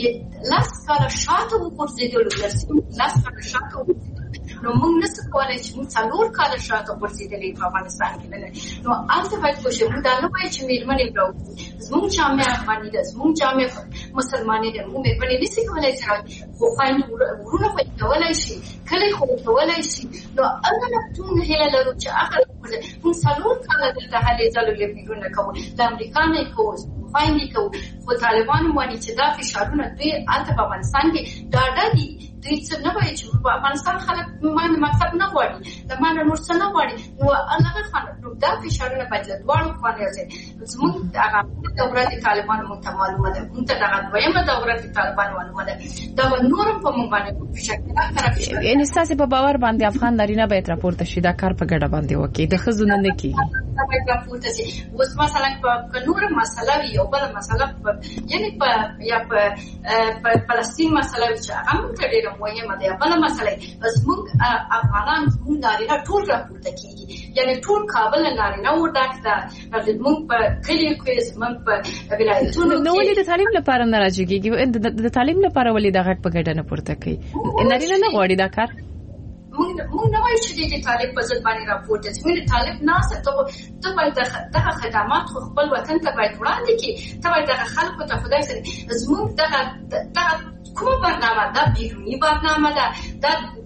لاس کاله شاته وګرځیدل ورسې لاس کاله شاته نو موږ نس کولای چې موږ څلور کاله شاته ورسېدلې په افغانستان کې نه نو البته باید کوشش وکړو دا نه وایي چې میرمنې راو زموږ جامعه افغاني ده زموږ جامعه مسلمانې ده موږ میرمنې نشي کولای چې خو خاين ورونه خو کولای شي کله خو کولای شي نو هغه نه ټول هله لرو چې اخر موږ څلور کاله د هلې ځلو لپاره کوو د امریکا نه کوو باندې کوو خو طالبان وایي چې دا فشارونه دوی الته په افغانستان کې ډاډه دي دوی څه نه وایي چې په افغانستان خلک باندې مکتب نه غواړي د باندې نور څه نه غواړي نو هغه خلک دا فشارونه باید له دواړو خواوو راځي زموږ هغه دوره د طالبانو موږ ته معلومه ده موږ ته دغه دویمه دوره د طالبانو معلومه ده دا نورم په موږ باندې فشار راځي یعنی ستاسو په باور باندې افغان نارینه باید راپورته شي دا کار په ګډه باندې وکړي د ښځو نه نه کیږي باید راپورته شي اوس مثلا په نور مسله وي او بل مسله یعنی په یا په فلسطین مسله چې هغه موږ ته ډېره مهمه ده بل مسله بس موږ افغانان موږ نارینه ټول راپورته کیږي یعنی ټول کابل نارینه و ډاکټر موږ په کلی کې موږ په ولایتونو نو ولې د تعلیم لپاره نه راځيږي د تعلیم لپاره ولې د غږ په ګډه نه پورته کوي نارینه نه غواړي دا کار موږ موږ نه وایو چې د طالب په ځل باندې راپورته چې موږ طالب ناسه ته ته باید دغه خدمات خپل وطن ته باید وړاندې کړي ته باید دغه خلکو ته خدای سره زموږ دغه دغه کومه برنامه ده بیرونی برنامه ده دا د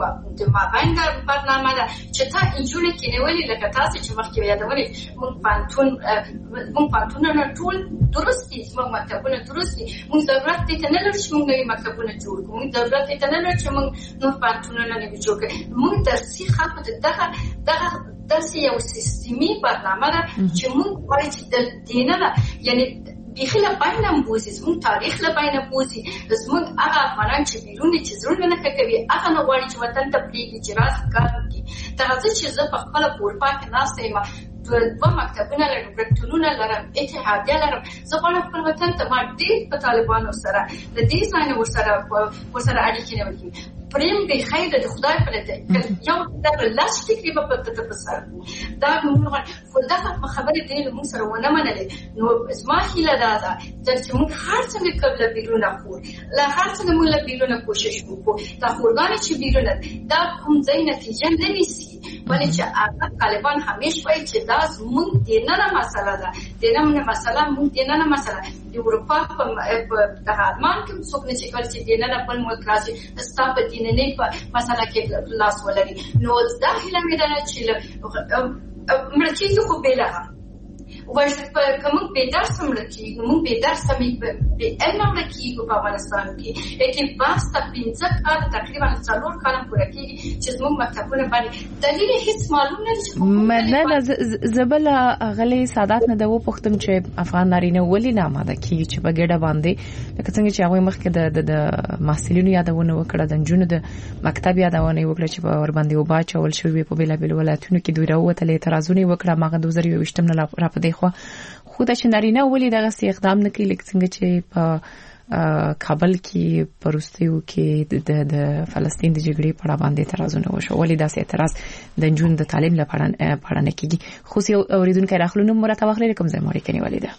د مابین برنامه ده چې تا انجونې کې نیولې لکه تاسو چې مخکې یادولې موږ پانتون موږ پانتونونه ټول درست دي موږ مکتبونه درست دي موږ ضرورت دې ته نه لري چې موږ نوي مکتبونه جوړ کړو موږ ضرورت دې ته نه لري چې موږ نور پانتونونه نوي جوړ کړو موږ درسي خلکو ته دغه دغه درسي یو سیستمي برنامه ده چې موږ وایو چې د دینه یعنی بیخي له باندې بوزي زموږ تاریخ له باندې بوزي زموږ هغه افغانان چې بیرون چې زړه نه کوي هغه نه غواړي چې وطن ته پریږدي چې راز کار وکړي دا چې زه په خپل پورپا کې ناسته یم دوه مکتبونه لرم برکتونونه لرم اتحادیه لرم زه غواړم خپل وطن ته ما ډېر په طالبانو سره د دې ځای نه ورسره ورسره اړیکې نه وکړي پریم به خیر د خدای په لته یو د لاس فکرې په پته په سر دا موږ خو دا خبرې دې موږ سره ونه منلې نو اسما هیله دا ده چې موږ هر څنګه قبل بیرونه خور لا هر څنګه موږ له بیرونه کوشش وکړو دا خورګان چې بیرونه دا کوم ځای نتیجه نه نیسي ولې چې هغه طالبان همیشه وایي چې دا موږ دینه نه مسله ده دینه نه مسله موږ دینه نه مسله د اروپا په دغه ارمان کې څوک نه چې کول چې دینه نه په ملک راځي ستاسو دینه نه په مسله کې لاس ولري نو دا هیله مې ده چې مرکې خو بلا وایي په کوم په درس مرکې کوم په درس مې په علم مرکې په افغانستان کې کې بس تقریبا کال تقریبا څلور کال پوره کېږي چې موږ مکتبونه باندې دلیل هیڅ معلوم نه دي مدنه زبل غلي سادات نه د و پختم چې افغان نارینه ولې نه آماده کیږي چې په ګډه باندې لکه څنګه چې هغه مخکې د د محصلینو یادونه وکړه د جنونو د مکتب یادونه وکړه چې په ور باندې وبا چول شوی په بلا بل ولایتونو کې دوی راوتلې اعتراضونه وکړه ماغه دوه زره یو ویشتم نه را پدې خو خو د شندارینه ولې دغه سي اقدام نه کوي لکه څنګه چې په کابل کې پروستیو کې د د فلسطین د جګړې په اړه باندې اعتراضونه وشو ولې داسې اعتراض د جون د تعلیم لپاره پړه نه کیږي خو یو اوریدونکو راخلونو مرته واخلې کوم ځای موري کني ولیدا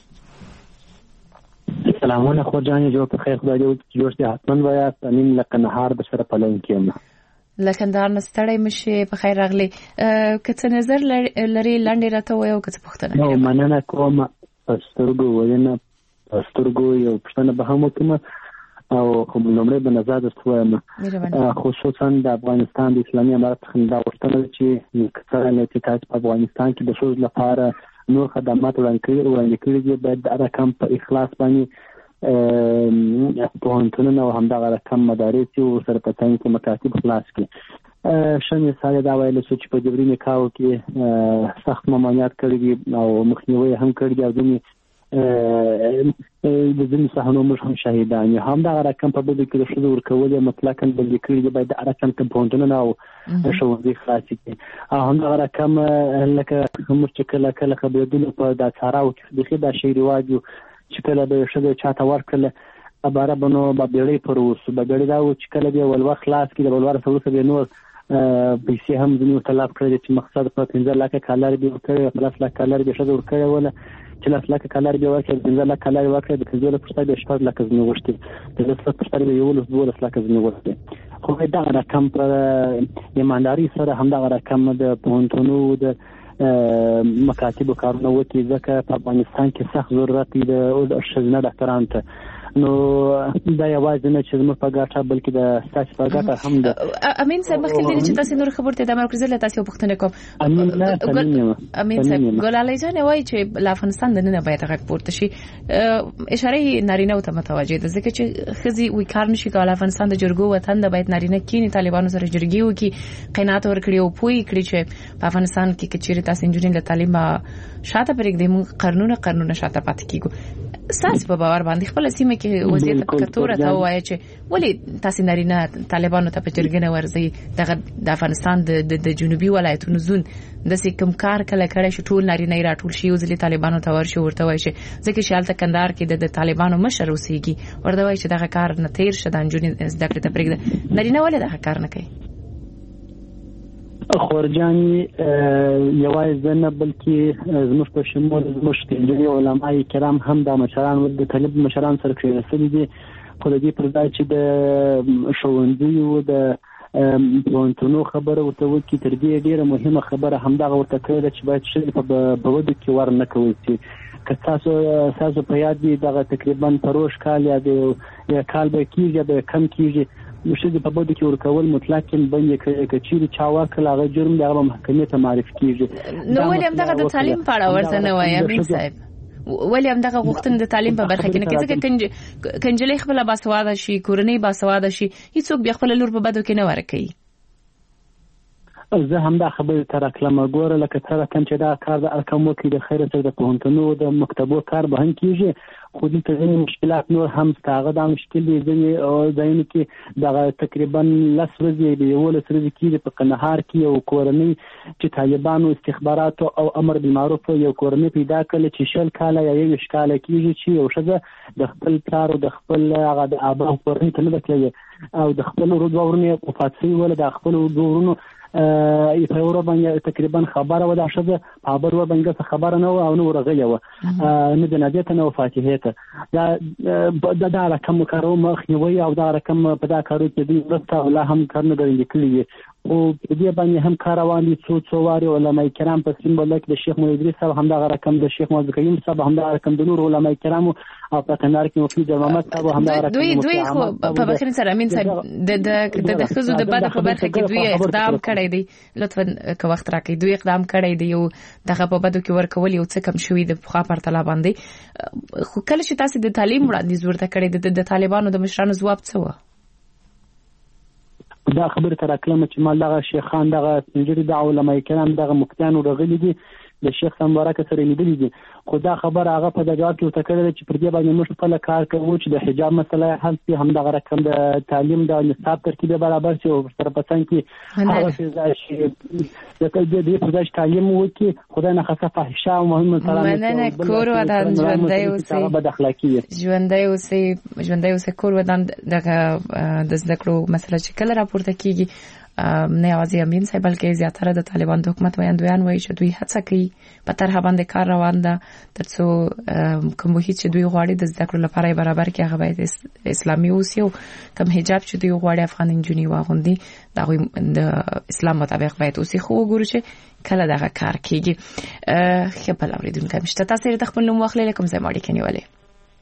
سلامونه خو جانې جو په خیر خدای دې جوړ دې حتمن ویا امين لکه نهار د سره پلان کېم لکندار نستړی مشه په خیر راغلی کته نظر لري لاندې راته وایو کته پښتنه نو مننه کوم سترګو وینه سترګو یو پښتنه به هم کوم او کوم لمړی به نظر وایم خصوصا د افغانستان د اسلامي امارت خندا ورته چې کثره الاتحاد په افغانستان کې د شوز لپاره نور خدمات وړاندې کړي دي باید د رقم په اخلاص باندې په هنتونه او همدغه رقم مدارس او سره پتاین کې مکاتب خلاص کړي شنه ساده دا ویل چې په جبري نکاح کې سخت ممانعت کړی دي او مخنیوي هم کړی دي او ځینې د ځینې صحنو موږ هم شاهدان یو همدغه رقم په بده کې د شذ ورکول مطلقاً بل کړی دی باید د رقم ته پونډونه او شوزي خلاص کړي او همدغه رقم لکه موږ چې کله کله خبرېدل په د ثراو کې د خدا شی رواج چې کله به شذ چاته ورکړل عباره بنو په بیړې پر اوس په بیړې دا و چې کله به ول وخت خلاص کړي د ولور سره به نور پیسې هم ځینو طلب کړی چې مقصد په پنځه لک کالر به ورکړي خلاص لک کالر به شذ ورکړي ولا چې لاس لکه کالر به ورکړي پنځه لک کالر ورکړي د کزوله پښتو به شپږ لک زنه وشتي د لاس پښتو به یو لس دوه لک زنه وشتي خو دا رقم پر ایمانداري سره هم دا رقم د پونتونو د مکاتب کارونه وکړي ځکه په افغانستان کې سخت ضرورت دی د شزنه ډاکټرانو ته نو دا یوازې نه چې زموږ په ګټه بلکې د ستاسو په ګټه هم ده. امین صاحب مخکې دې چې تاسو نور خبرته د مرکز له تاسو پوښتنه کوم. امین نه سلیم امین صاحب ګلالي جان وایي چې له افغانستان د نه باید غږ پورته شي. اشاره نارینه ته متوجه ده ځکه چې خزي وی کار نشي کولای. افغانستان د جرګو وطن د باید نارینه کینی طالبانو سره جرګي وکي قناعت ورکړي او پوي کړی چې په افغانستان کې کچېری تاسو انجینر له تعلیم شاته پرېږدي مون قانون قانون شاته پات کیږي. ساس په باور باندې خپل سیمه کې وضعیت کتوره ته وایي چې ولی تاسو نارینه طالبانو ته په جرګنه ورځي دغه د افغانستان د د جنوبي ولایتونو زون د سکم کار کله کړی شو ټول نارینه راټول شي وزلي طالبانو ته ورشي ورته وایي چې ځکه چې حالت کندهار کې د طالبانو مشر اوسېږي ورته وایي چې دغه کار نه تیر شه د انجونې زده کړې ته پرېږده. نارینه ولې دغه کار نه کوي؟ خورجاني یوازې نه بلکې زموږ په شمول زموږ د علماء کرام هم د مشران د طالب مشران سره کېناستلي دي. خو د دې پر ځای چې د ښوونځیو د پوهنتونو خبره ورته وکړي تر دې ډېره مهمه خبره همدغه ورته کړې ده چې باید ښځې په ودو کې ور نه کوي. چې که تاسو تاسو په یاد دي دغه تقریبا پروش کال یا د یا کال به کېږي یا به کم کېږي ښځې په ودو کې ورکول مطلق بند کړي که چیرې چا وکړ هغه جرم د هغه محکمې ته معرفي کېږي. نو ولې همدغه د تعلیم په اړه ورته نه وایي امین صاحب؟ ولې همدغه غوښتنه د تعلیم په برخه کې نه کوي؟ ځکه کنجلې خپل باسواده شي کورنۍ باسواده شي هیڅوک بیا خپل لور په بدو کې نه ورکوي. زه هم دا خبره تر کلمه ګوره لکه تر کوم چې دا کار د ارکام وکړي د خیر سره د پوهنتونو د مکتبو کار به هم کیږي. خو د ځینې مشکلات نور هم ستاغه د مشکل دي ځینې ځایونه کې د تقریبا لس ورځې د یو لس ورځې کې په قندهار کې یو کورنۍ چې طالبانو استخبارات او امر بالمعروف یو کورنۍ پیدا کړل چې شل کاله یا یو شکاله کېږي چې یو ښځه د خپل پلار او د خپل هغه د ابا کورنۍ ته نه بتلي او د خپل ورونو وفات شوی ول د خپل ورونو ای په اور باندې تقریبا خبره و دا شزه په خبر و باندې خبره نه او نو ورغلی و نه د نادیته نو فاتحه ته دا دا رقم کارو مخ نیوي او دا رقم په دا کارو کې دی ورته ولا هم کارنه درې کلی او په دې باندې هم کاروان دي څو څو واري علماء کرام په سیمبل کې د شیخ مولانا ادریس صاحب هم دا رقم د شیخ مولانا کریم صاحب هم دا رقم د نور علماء کرام او په کندهار کې مفتی جل محمد صاحب هم دا رقم دوی دوی خو په بخیر سره امین صاحب د د د خزو د بده په برخه کې دوی اقدام کړی دی لطفا که وخت راکړي دوی اقدام کړی دی او دغه په بده کې ورکول یو څه کم شوی د خوا پر طلا باندې خو کله چې تاسو د تعلیم وړاندیز ورته کړی د طالبانو د مشرانو ځواب څه و؟ دا خبره تر کلمه چې مال دغه شیخان دغه سنجري د علماء کرام دغه مفتیان ورغلي دي د شیخ مبارک سره لیدلي دي خو دا خبره هغه په دغه کې ورته کړل چې پر دې باندې موږ خپل کار کوو چې د حجاب مسله حل شي هم دغه رقم د تعلیم د نصاب ترتیب برابر شي او سره پسند کې هغه څه چې د دې په ځای تعلیم وکي خدای نه خاصه فحشا او مهم سلام نه کور ودان ژوندۍ اوسې بد اخلاقی ژوندۍ اوسې ژوندۍ اوسې کور ودان دغه د زده کړو مسله چې کله راپورته کیږي نه یوازې امین صاحب بلکې زیاتره د طالبان د حکومت ویاندویان وایي چې دوی هڅه کوي په طرح باندې کار روان ده ترڅو کوم هیڅ چې دوی غواړي د زده کړو لپاره برابر کې هغه باید اسلامي اوسي او کوم حجاب چې دوی غواړي افغان انجونی واغوندي دا د اسلام مطابق باید اوسي. خو وګورئ چې کله دغه کار کیږي خپل اوریدونکو مشته تاسو ته خپل نوم واخلئ کوم ځای ماړي کنيواله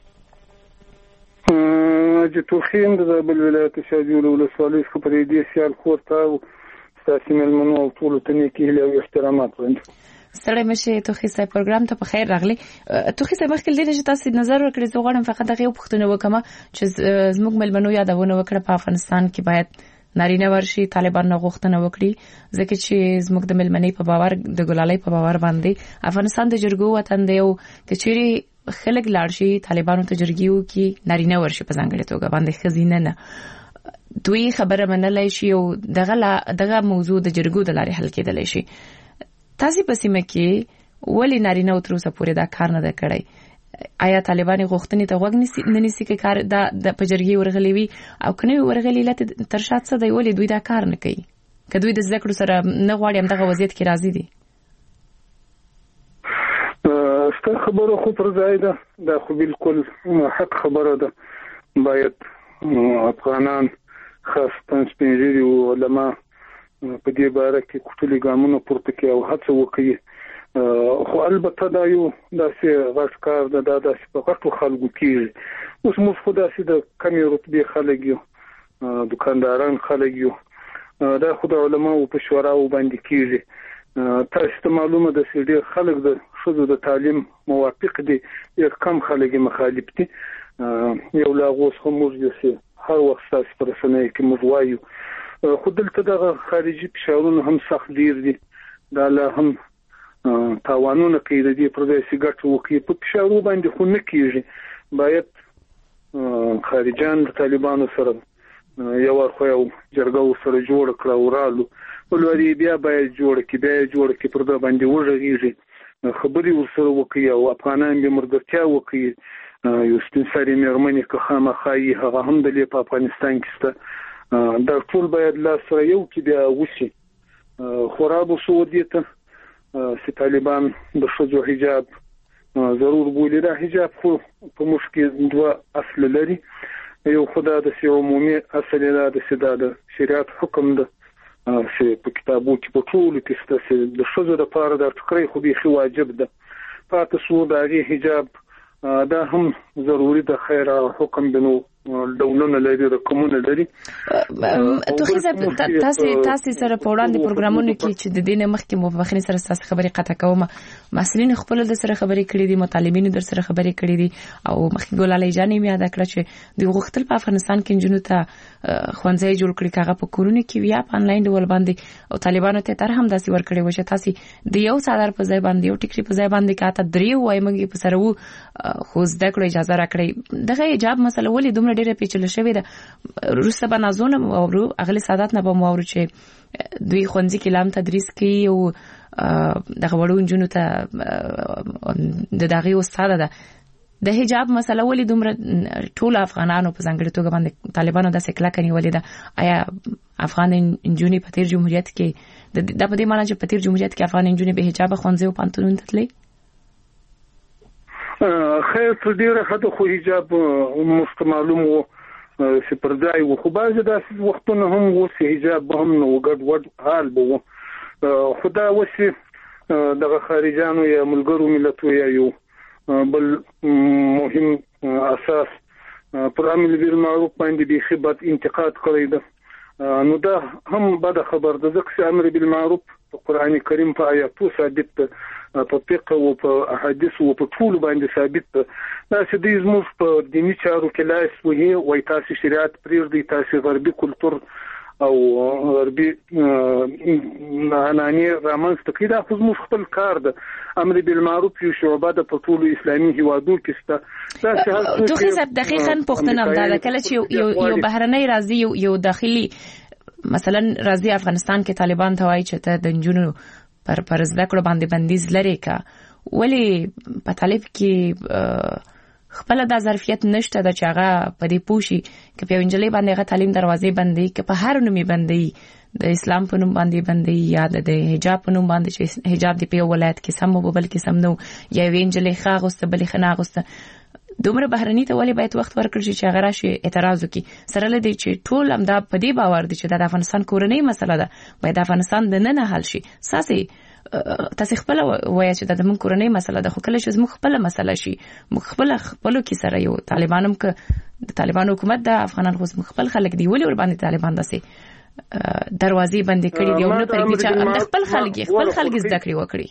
جتوخين د بل ولایت شاجول ولسوالۍ خبرې دي سیال خورته او ساسي ملمنو او ټول ته نیکی له احترامات وند سره مشه توخي صاحب پروګرام ته په خیر راغلی. توخي صاحب مخکې دې چې تاسو نظر ورکړئ زه غواړم فقط دغه پوښتنه وکم چې زموږ ملمنو یادونه وکړه په افغانستان کې باید نارینه ورشي طالبان نه غوښتنه وکړي ځکه چې زموږ د ملمنې په باور د ګلالۍ په باور باندې افغانستان د جرګو وطن دی او کچيري خلک لاړ شي طالبانو ته جرګیو کې نارینه ورشي په ځانګړي توګه باندې خزینه نه دوی خبره منلای شي او دغه دغه موضوع د جرګو د لارې حل کېدلی شي. تاسو په سیمه کې ولی نارینه تر اوسه پورې دا کار نه کړی؟ آیا طالبان غوښتنې ته وګ نه نسی کې کار د پجرګي ورغلی وي او کني ورغلی لته تر شات څه دی ولی دوی دا کار نه کوي؟ کدوې د ذکر سره نه غواړي هم دغه وضعیت کې راضي دي؟ ستاسو خبره خو پر ځای ده دا خو بالکل حق خبره ده باید افغانان خاص پنځپنځيري او علما په دې باره کې کوټلي ګامونه پورته کوي او هڅه وکړي خو البته دا یو داسې غټ کار ده، دا داسې په غټو خلکو کېږي. اوس موږ خو داسې د کمې رتبې خلک یو، دکانداران خلک یو، دا خو د علماو په شوراو باندې کېږي. تاسو ته معلومه ده چې ډېر خلک د ښځو د تعلیم موافق دي، ډېر کم خلک یې مخالف دي. یو لا اوس هم موږ چې هر وخت ستاسو په رسنیو کې موږ وایو، خو دلته دغه خارجي فشارونه هم سخت ډېر دي. دا لا هم تاوانونه کوي د دې پر داسې ګټو وکړي. په فشارو باندې خو نه کېږي. باید خارجان د طالبانو سره یو ورخو یو جرګه سره جوړ کړه او رالو ولوري بیا باید جوړ کړي، بیا جوړ کړي پر دا باندې وژغېږي، خبري ورسره وکړي او افغانان به مرګتیا وکړي. یو ستنساري مېرمنې که خامخایي هغه هم د په افغانستان کې شته. دا ټول باید لا سره یو کې بیا وشي. خراب سعودي ته چې طالبان د ښځو حجاب ضرور بولي. دا حجاب خو په موږ کې دوه اصل لري. یو خدا د سی عمومي اصل دا د سیدا د شریعت حکم ده چې په کتابو کې په ټول کې ستاسو د ښځو لپاره د ټکرې خو به واجب ده. پاتې سو د حجاب دا هم ضروري ده. خیر حکم بنو ډولونه لري، رقمونه لري. توخي صاحب تاسو تاسو سره په وړاندې پروګرامونو کې چې د دینه مخکې مو په مخنی سره تاسو خبرې قطع کوم، مسلین خپل د سره خبرې کړې دي، مطالبین در سره خبرې کړې دي او مخکې ګلالۍ جانې مې یاد کړ چې د غوښتل په افغانستان کې جنونو ته خوانځي جوړ کړي کاغه په کورونه کې ویا په انلاین ډول باندې او طالبانو ته تر هم داسې ور کړی و چې تاسو د یو ساده په ځای باندې یو ټیکري په ځای باندې کاته درې وای موږ په سره وو خو زده کړو اجازه راکړي. دغه حجاب مسله ولې دومره ډیره پیچلې شوې ده؟ روسه بنازونه او اغلی سادات نه به مو چې دوی خونځي کې لام تدریس کوي او دغه وړو جنونو ته د دغه استاد ده. د حجاب مسله ولې دومره ټول افغانانو په ځانګړي توګه باندې طالبانو د سکلا کني ولې ده؟ آیا افغان جنونی په تیر جمهوریت کې د په دې معنی چې په تیر جمهوریت کې افغان جنونی به حجاب خوندې او پانتونون تتلې؟ خیر تر ډیره حد خو حجاب مستعملوم وو چې پردای وو، خو بعضې داسې وختونه هم وو چې حجاب به هم نو ګډ وډ حال به وو. خو دا اوس دغه خارجانو یا ملګرو ملتو یا یو بل مهم اساس پر امر بالمعروف باندې بیخي بد انتقاد کړی ده. نو دا هم بده خبر ده، ځکه چې امر بالمعروف په قرآن کریم په آیاتو ثابت ده، په فقه او په احادیث او په ټول باندې ثابت ده. دا چې د زموږ په دینی چارو کې لاس وهي وای تاسو شریعت پرېږدئ، تاسو غربي کلتور او غربي عنعنې رامنځته کړي. دا خو زموږ خپل کار ده. امر بالمعروف یو شعبه ده په ټولو اسلامي هیوادو کې شته. توخي صاحب دقیقاً پوښتنه ده کله چې یو یو بهرنۍ راځي یو یو داخلي مثلا راځي افغانستان کې طالبان ته وایي چې ته د جنونو پر پر زده کړو باندې بندیز لري کا ولی په طالب کې خپل د ظرفیت نشته د چاغه په دې پوشي کې په انجلې باندې غا تعلیم دروازې بندي کې په هر نومي بندي د اسلام په نوم باندې بندي یا د حجاب په نوم باندې چې حجاب دی په ولایت کې سم وبل کې سم نو یا وینجلې خاغسته بلې خناغسته دومره بهرني ته ولی باید وخت ورکړي چې هغه راشي اعتراض وکړي. سره لدی چې ټول امدا په دې باور دي چې د افغانستان کورنۍ مسله ده، باید افغانستان د نه نه حل شي. ساسي تاسو خپل وایي چې د موږ کورنۍ مسله ده، خو کله چې موږ خپل مسله شي موږ خپل خپلو کې سره یو طالبانم ک د طالبان حکومت د افغانان خو خپل خلک دی ولی ور باندې طالبان داسې دروازې بندې کړې دی او نه پرې چې خپل خلک خپل خلک زده کړی وکړي.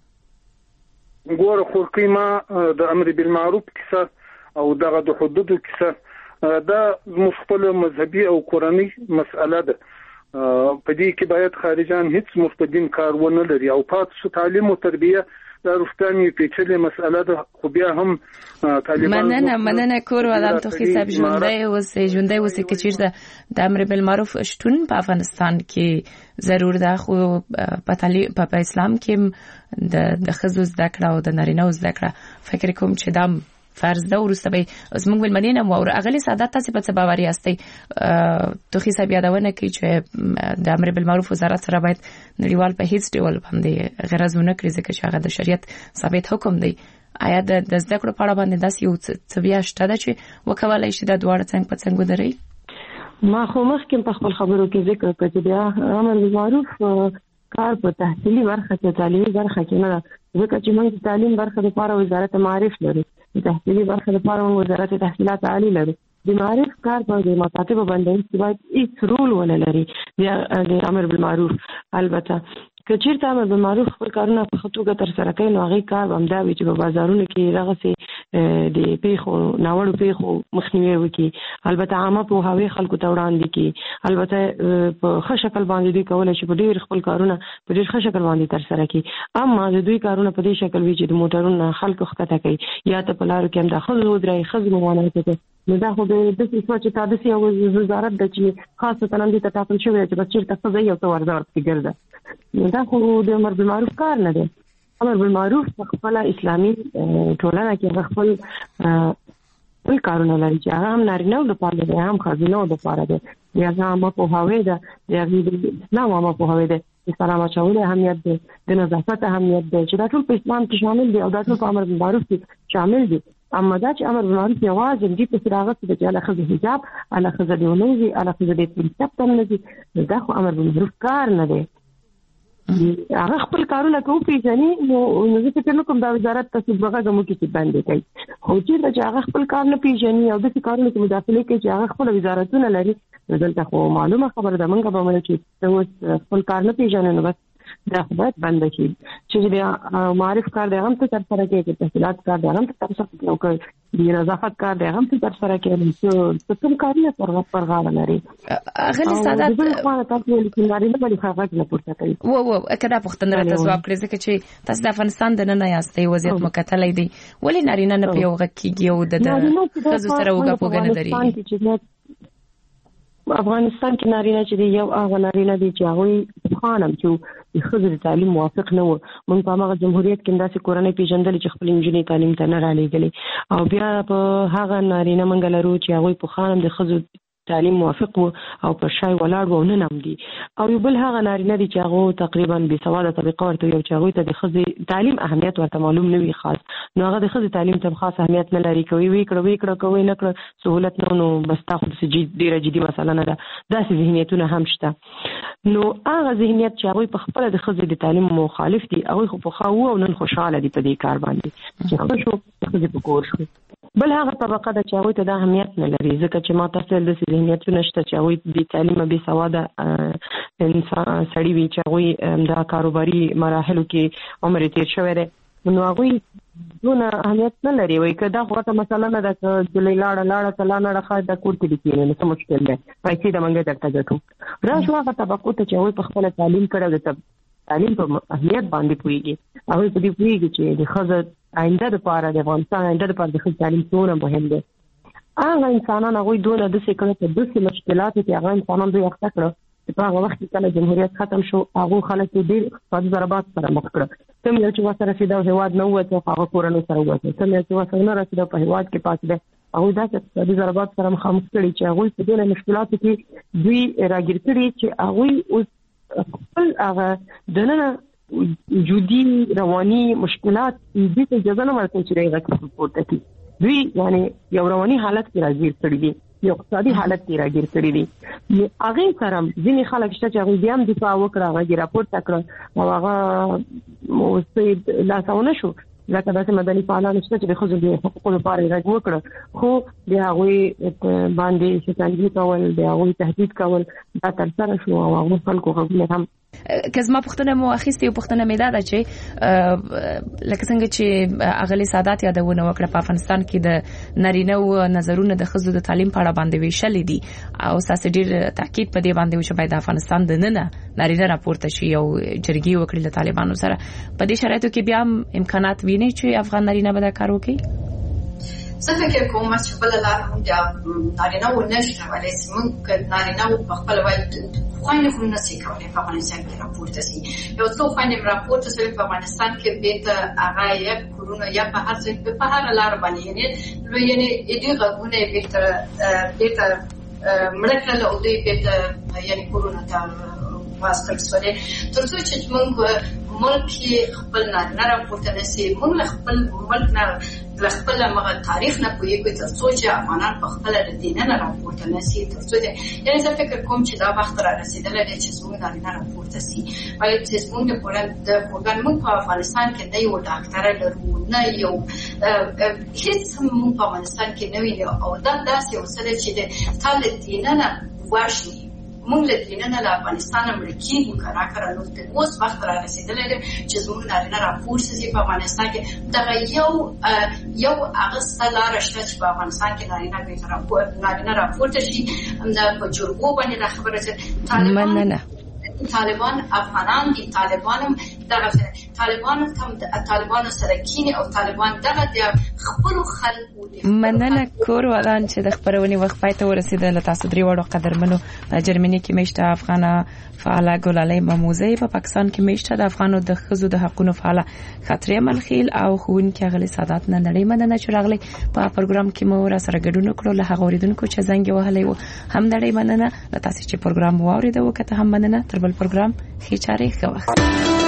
ګوره خورکې ما د امر بالمعروف کیسه او دغه د حدودو کیسه دا مخفل مذهبي او قرآني مسأله ده. په دې کې باید خارجان هیڅ مستدین کار ونه لري او پاتې تعلیم او تربیه دا رښتینی پیچلې مسأله ده. خو بیا هم طالبان مننه مننه کور ولادت خو حساب ژوندۍ اوسې ژوندۍ اوسې چې چیرته د امر بالمعروف شتون په افغانستان کې ضرور ده، خو په تعلیم په اسلام کې د د خزو زده کړه او د نارینه زده کړه فکر کوم چې دا فرض ده. ورسته به زموږ ولمنینه مو او اغلی سعادت تاسو په څه باوري یاستئ؟ توخي صاحب یادونه کوي چې د امر بالمعروف وزارت سره باید نړیوال په هیڅ ډول باندې غرضونه کړی ځکه چې هغه د شریعت ثابت حکم دی. آیا د زده کړو په اړه باندې داسې یو څه بیا شته چې وکولای شي د دواړه څنګه په څنګه ودرې؟ ما خو مخکې په خپل خبرو کې ذکر کړی بیا امر بالمعروف کار په تحصیلي برخه کې تعلیمي برخه کې نه ځکه چې موږ تعلیم برخه لپاره وزارت معارف لري تحصیلي برخه لپاره وزارت تحصیلات عالی لري د معارف کار په مکاتب باندې چې باید هیڅ رول ولا لري د امر بالمعروف البته که چیرته امر بالمعروف خپل کارونه په خطوګه تر سره کوي نو هغه کار هم دا وي چې په بازارونو کې دغه د پیښو ناوړو پیښو مخنیوي وکړي البته عامه په هاوی خلکو ته وړاندې کړي البته په ښه شکل باندې دوی کولای شي په ډېر خپل کارونه په ډېر ښه شکل باندې تر سره کړي اما د دوی کارونه په دې شکل وي چې د موټرونو خلکو ښکته کوي یا ته په لارو کې هم د ښځو ودرایي ښځو ممانعت کوي نو دا خو د داسې څه چې تا داسې یو وزارت ده چې خاصه نن دې ته ټاکل شوی چې بس چېرته ښځه یو څه وزارت کې ګرځه نو دا خو د امر بالمعروف کار نه دی امر بالمعروف په خپله اسلامي ټولنه کې خپل خپل کارونه لري چې هغه هم نارینه‌و لپاره دی هم ښځینه‌و لپاره دی د هغه عامه پوهاوی ده د هغې د اسلام عامه پوهاوی دی د سلام اچولو اهمیت دی د نظافت اهمیت دی چې دا ټول په اسلام کې شامل دي او دا ټول په امر بالمعروف کې شامل دي اما دا چې امر بالمعروف یوازې دې په صراحت د چې له ښځې حجاب له ښځې د ونوزي له ښځې د پرنسپ ته نه دا خو امر بالمعروف کار نه دی هغه خپل کارونه کوي پیژني نو نو زه فکر کوم دا وزارت تاسو برغه مو کې باندې کوي خو چې دا هغه خپل کار نه پیژني او د کارونو کې مداخله کوي چې هغه خپل وزارتونه لري دلته خو معلومه خبره ده موږ به مونږ چې خپل کار نه پیژني نو بس دا باید بند شي چې د معرف کار د هم ته تر سره کې د تحصیلات کار د هم ته تر سره کې او کې د نظافت کار د هم ته تر سره کې چې څه کارونه پر پرغاړه لري غلی سعادت د خو تاسو لیکل لري نه بلی خاغه نه پورته کوي و و کدا پختنه راته جواب کړی ځکه چې تاسو د افغانستان د نه یاستئ وضعیت مکتلې دی ولی نارینه نه پیوغه کیږي او د تاسو سره وګه پوګنه لري افغانستان کې نارینه چې دی یو هغه نارینه دی چې هغه خانم چې د ښځو د تعلیم موافق نه و موږ په هغه جمهوریت کې داسې کورنۍ پیژندل چې خپل انجینری تعلیم ته نه رالېږلي او بیا په هغه نارینه موږ لرو چې هغه په خانم د ښځو تعلیم موافق وو او په شای ولاړ وو نه نم دي او یو بل هغه نارینه دي چې هغه تقریبا بې سواده طبقه ورته یو چې هغه ته د ښځې تعلیم اهمیت ورته معلوم نه وي خاص نو هغه د ښځې تعلیم ته خاص اهمیت نه لري کوي وی کړه وی کړه کوي نه کړه سہولت نه نو بس تا خو ډیره جدي مسله نه ده داسې ذهنیتونه هم شته نو هغه ذهنیت چې هغه په خپل د ښځې د تعلیم مخالف دي هغه خو په خاو او نن خوشاله دي په دې کار باندې چې هغه شو ښځې په کور شو بل هغه طبقه د چاوي ته د اهمیت نه لري ځکه چې ما تاسو د ذهنیتونه شته چې هغه د تعلیم به سواده انسان سړي وي چې هغه د کاروباري مراحلو کې عمر تیر شوی دی نو هغه دونه اهمیت نه لري وای کدا خو ته مثلا نه د لاړه لاړه کلا نه راخه د کور کې دي نه څه مشکل دی پیسې د منګه درته ګټو راځو هغه طبقه ته چې هغه په خپل تعلیم کړو د تعلیم په اهمیت باندې پويږي هغه په دې پويږي چې د خزر آینده لپاره د افغانستان آینده لپاره د خپل تعلیم څومره مهم دی هغه انسانان هغه دونه د څه کړه چې د څه مشکلات چې هغه انسانان دوی اخته کړو په هغه وخت کې کله جمهوریت ختم شو هغه خلک ډېر اقتصادي ضربات سره مخ کړ کوم یو چې وسره رسیدو هواد نه وته هغه کورونو سره وته کوم یو چې وسره نه رسیدو په هواد کې پاتې ده هغه د اقتصادي ضربات سره مخامخ کړي چې هغه په دې مشکلاتو کې دوی راګیر کړي چې هغه اوس خپل هغه دنه وجودي رواني مشکلات دې ته اجازه نه ورکوي چې راغلی پورته کی دوی یعنی یو رواني حالت کې راګیر کړي دي یو اقتصادي حالت کې راګیر کړي دي نو هغه سره ځینې خلک شته چې هغه بیا هم دفاع وکړه هغه راپورټ تکړه او هغه موسید لاسونه شو لکه داسې مدني فعالان شته چې د خځو د حقوقو لپاره راځي وکړه خو بیا هغه باندې شتانګي کول بیا هغه تهدید کول دا تر سره شو او هغه خلکو غوښنه هم کزما پښتنه مو اخیستي او پښتنه مې دا ده چې لکه څنګه چې اغلی سادات یادونه وکړه په افغانستان کې د نارینه او نظرونه د خزو د تعلیم په اړه باندې ویشل دي او ساسي ډیر تاکید په دې باندې چې باید د افغانستان د نن نارینه راپورته شي او جرګي وکړي له طالبانو سره په دې شرایطو کې بیا هم امکانات ویني چې افغان نارینه به دا کار وکړي زه فکر کوم چې بل لار هم د نارینه و نشته ولې زموږ نارینه په خپل وخت خوانې خو نه سي کولای په افغانستان کې راپورته سي یو څو خوانې راپورته سي په افغانستان کې به ته هغه یا کورونه یا په هر څه په هر لار باندې یعنی یعنی دې غوونه به ته به ته مړکل او دې به ته یعنی کورونه ته واسطه سره ترڅو چې موږ ملک خپل نه راپورته نشي موږ خپل ملک نه خپل مغه تاریخ نه پوهیږي تر څو چې افغانان په خپل د دین نه راپورته نشي تر څو یعنی زه فکر کوم چې دا وخت را رسیدلی دی چې زموږ نارینه راپورته شي باید چې زموږ د پولند د پولند موږ په افغانستان کې نه یو ډاکټر لرو نه یو هیڅ موږ په افغانستان کې نه ویلو او دا داسې وسله چې د تل دین نه واشي موږ له دین نه له افغانستان امریکای وکړه کړه نو د اوس وخت را رسیدلی دی چې زموږ نارینه راپورته شي په افغانستان کې دا یو یو هغه ستلار شته چې په افغانستان کې نارینه به نارینه راپورته شي دا په جرګو باندې خبره چې طالبان طالبان افغانان دي طالبان هم دغه طالبان هم طالبان سره کینی او طالبان دغه د خپل خلکو مننه کور ولان چې د خبرونې وخت پای ته ورسیدل تاسو درې وړو قدرمنو د جرمني کې مشته افغانه فعاله ګلالۍ مموزي په پاکستان کې مشته د افغانو د خزو د حقوقو فعاله خاطرې ملخیل او خوونکي غلي سادات نه نړۍ مننه چې راغلي په پروګرام کې مو را سره ګډون کړو له هغه اوریدونکو چې زنګ وهلې و هم نړۍ مننه تاسو چې پروګرام واوریدو کته هم مننه تر بل پروګرام خې چاري ښه وخت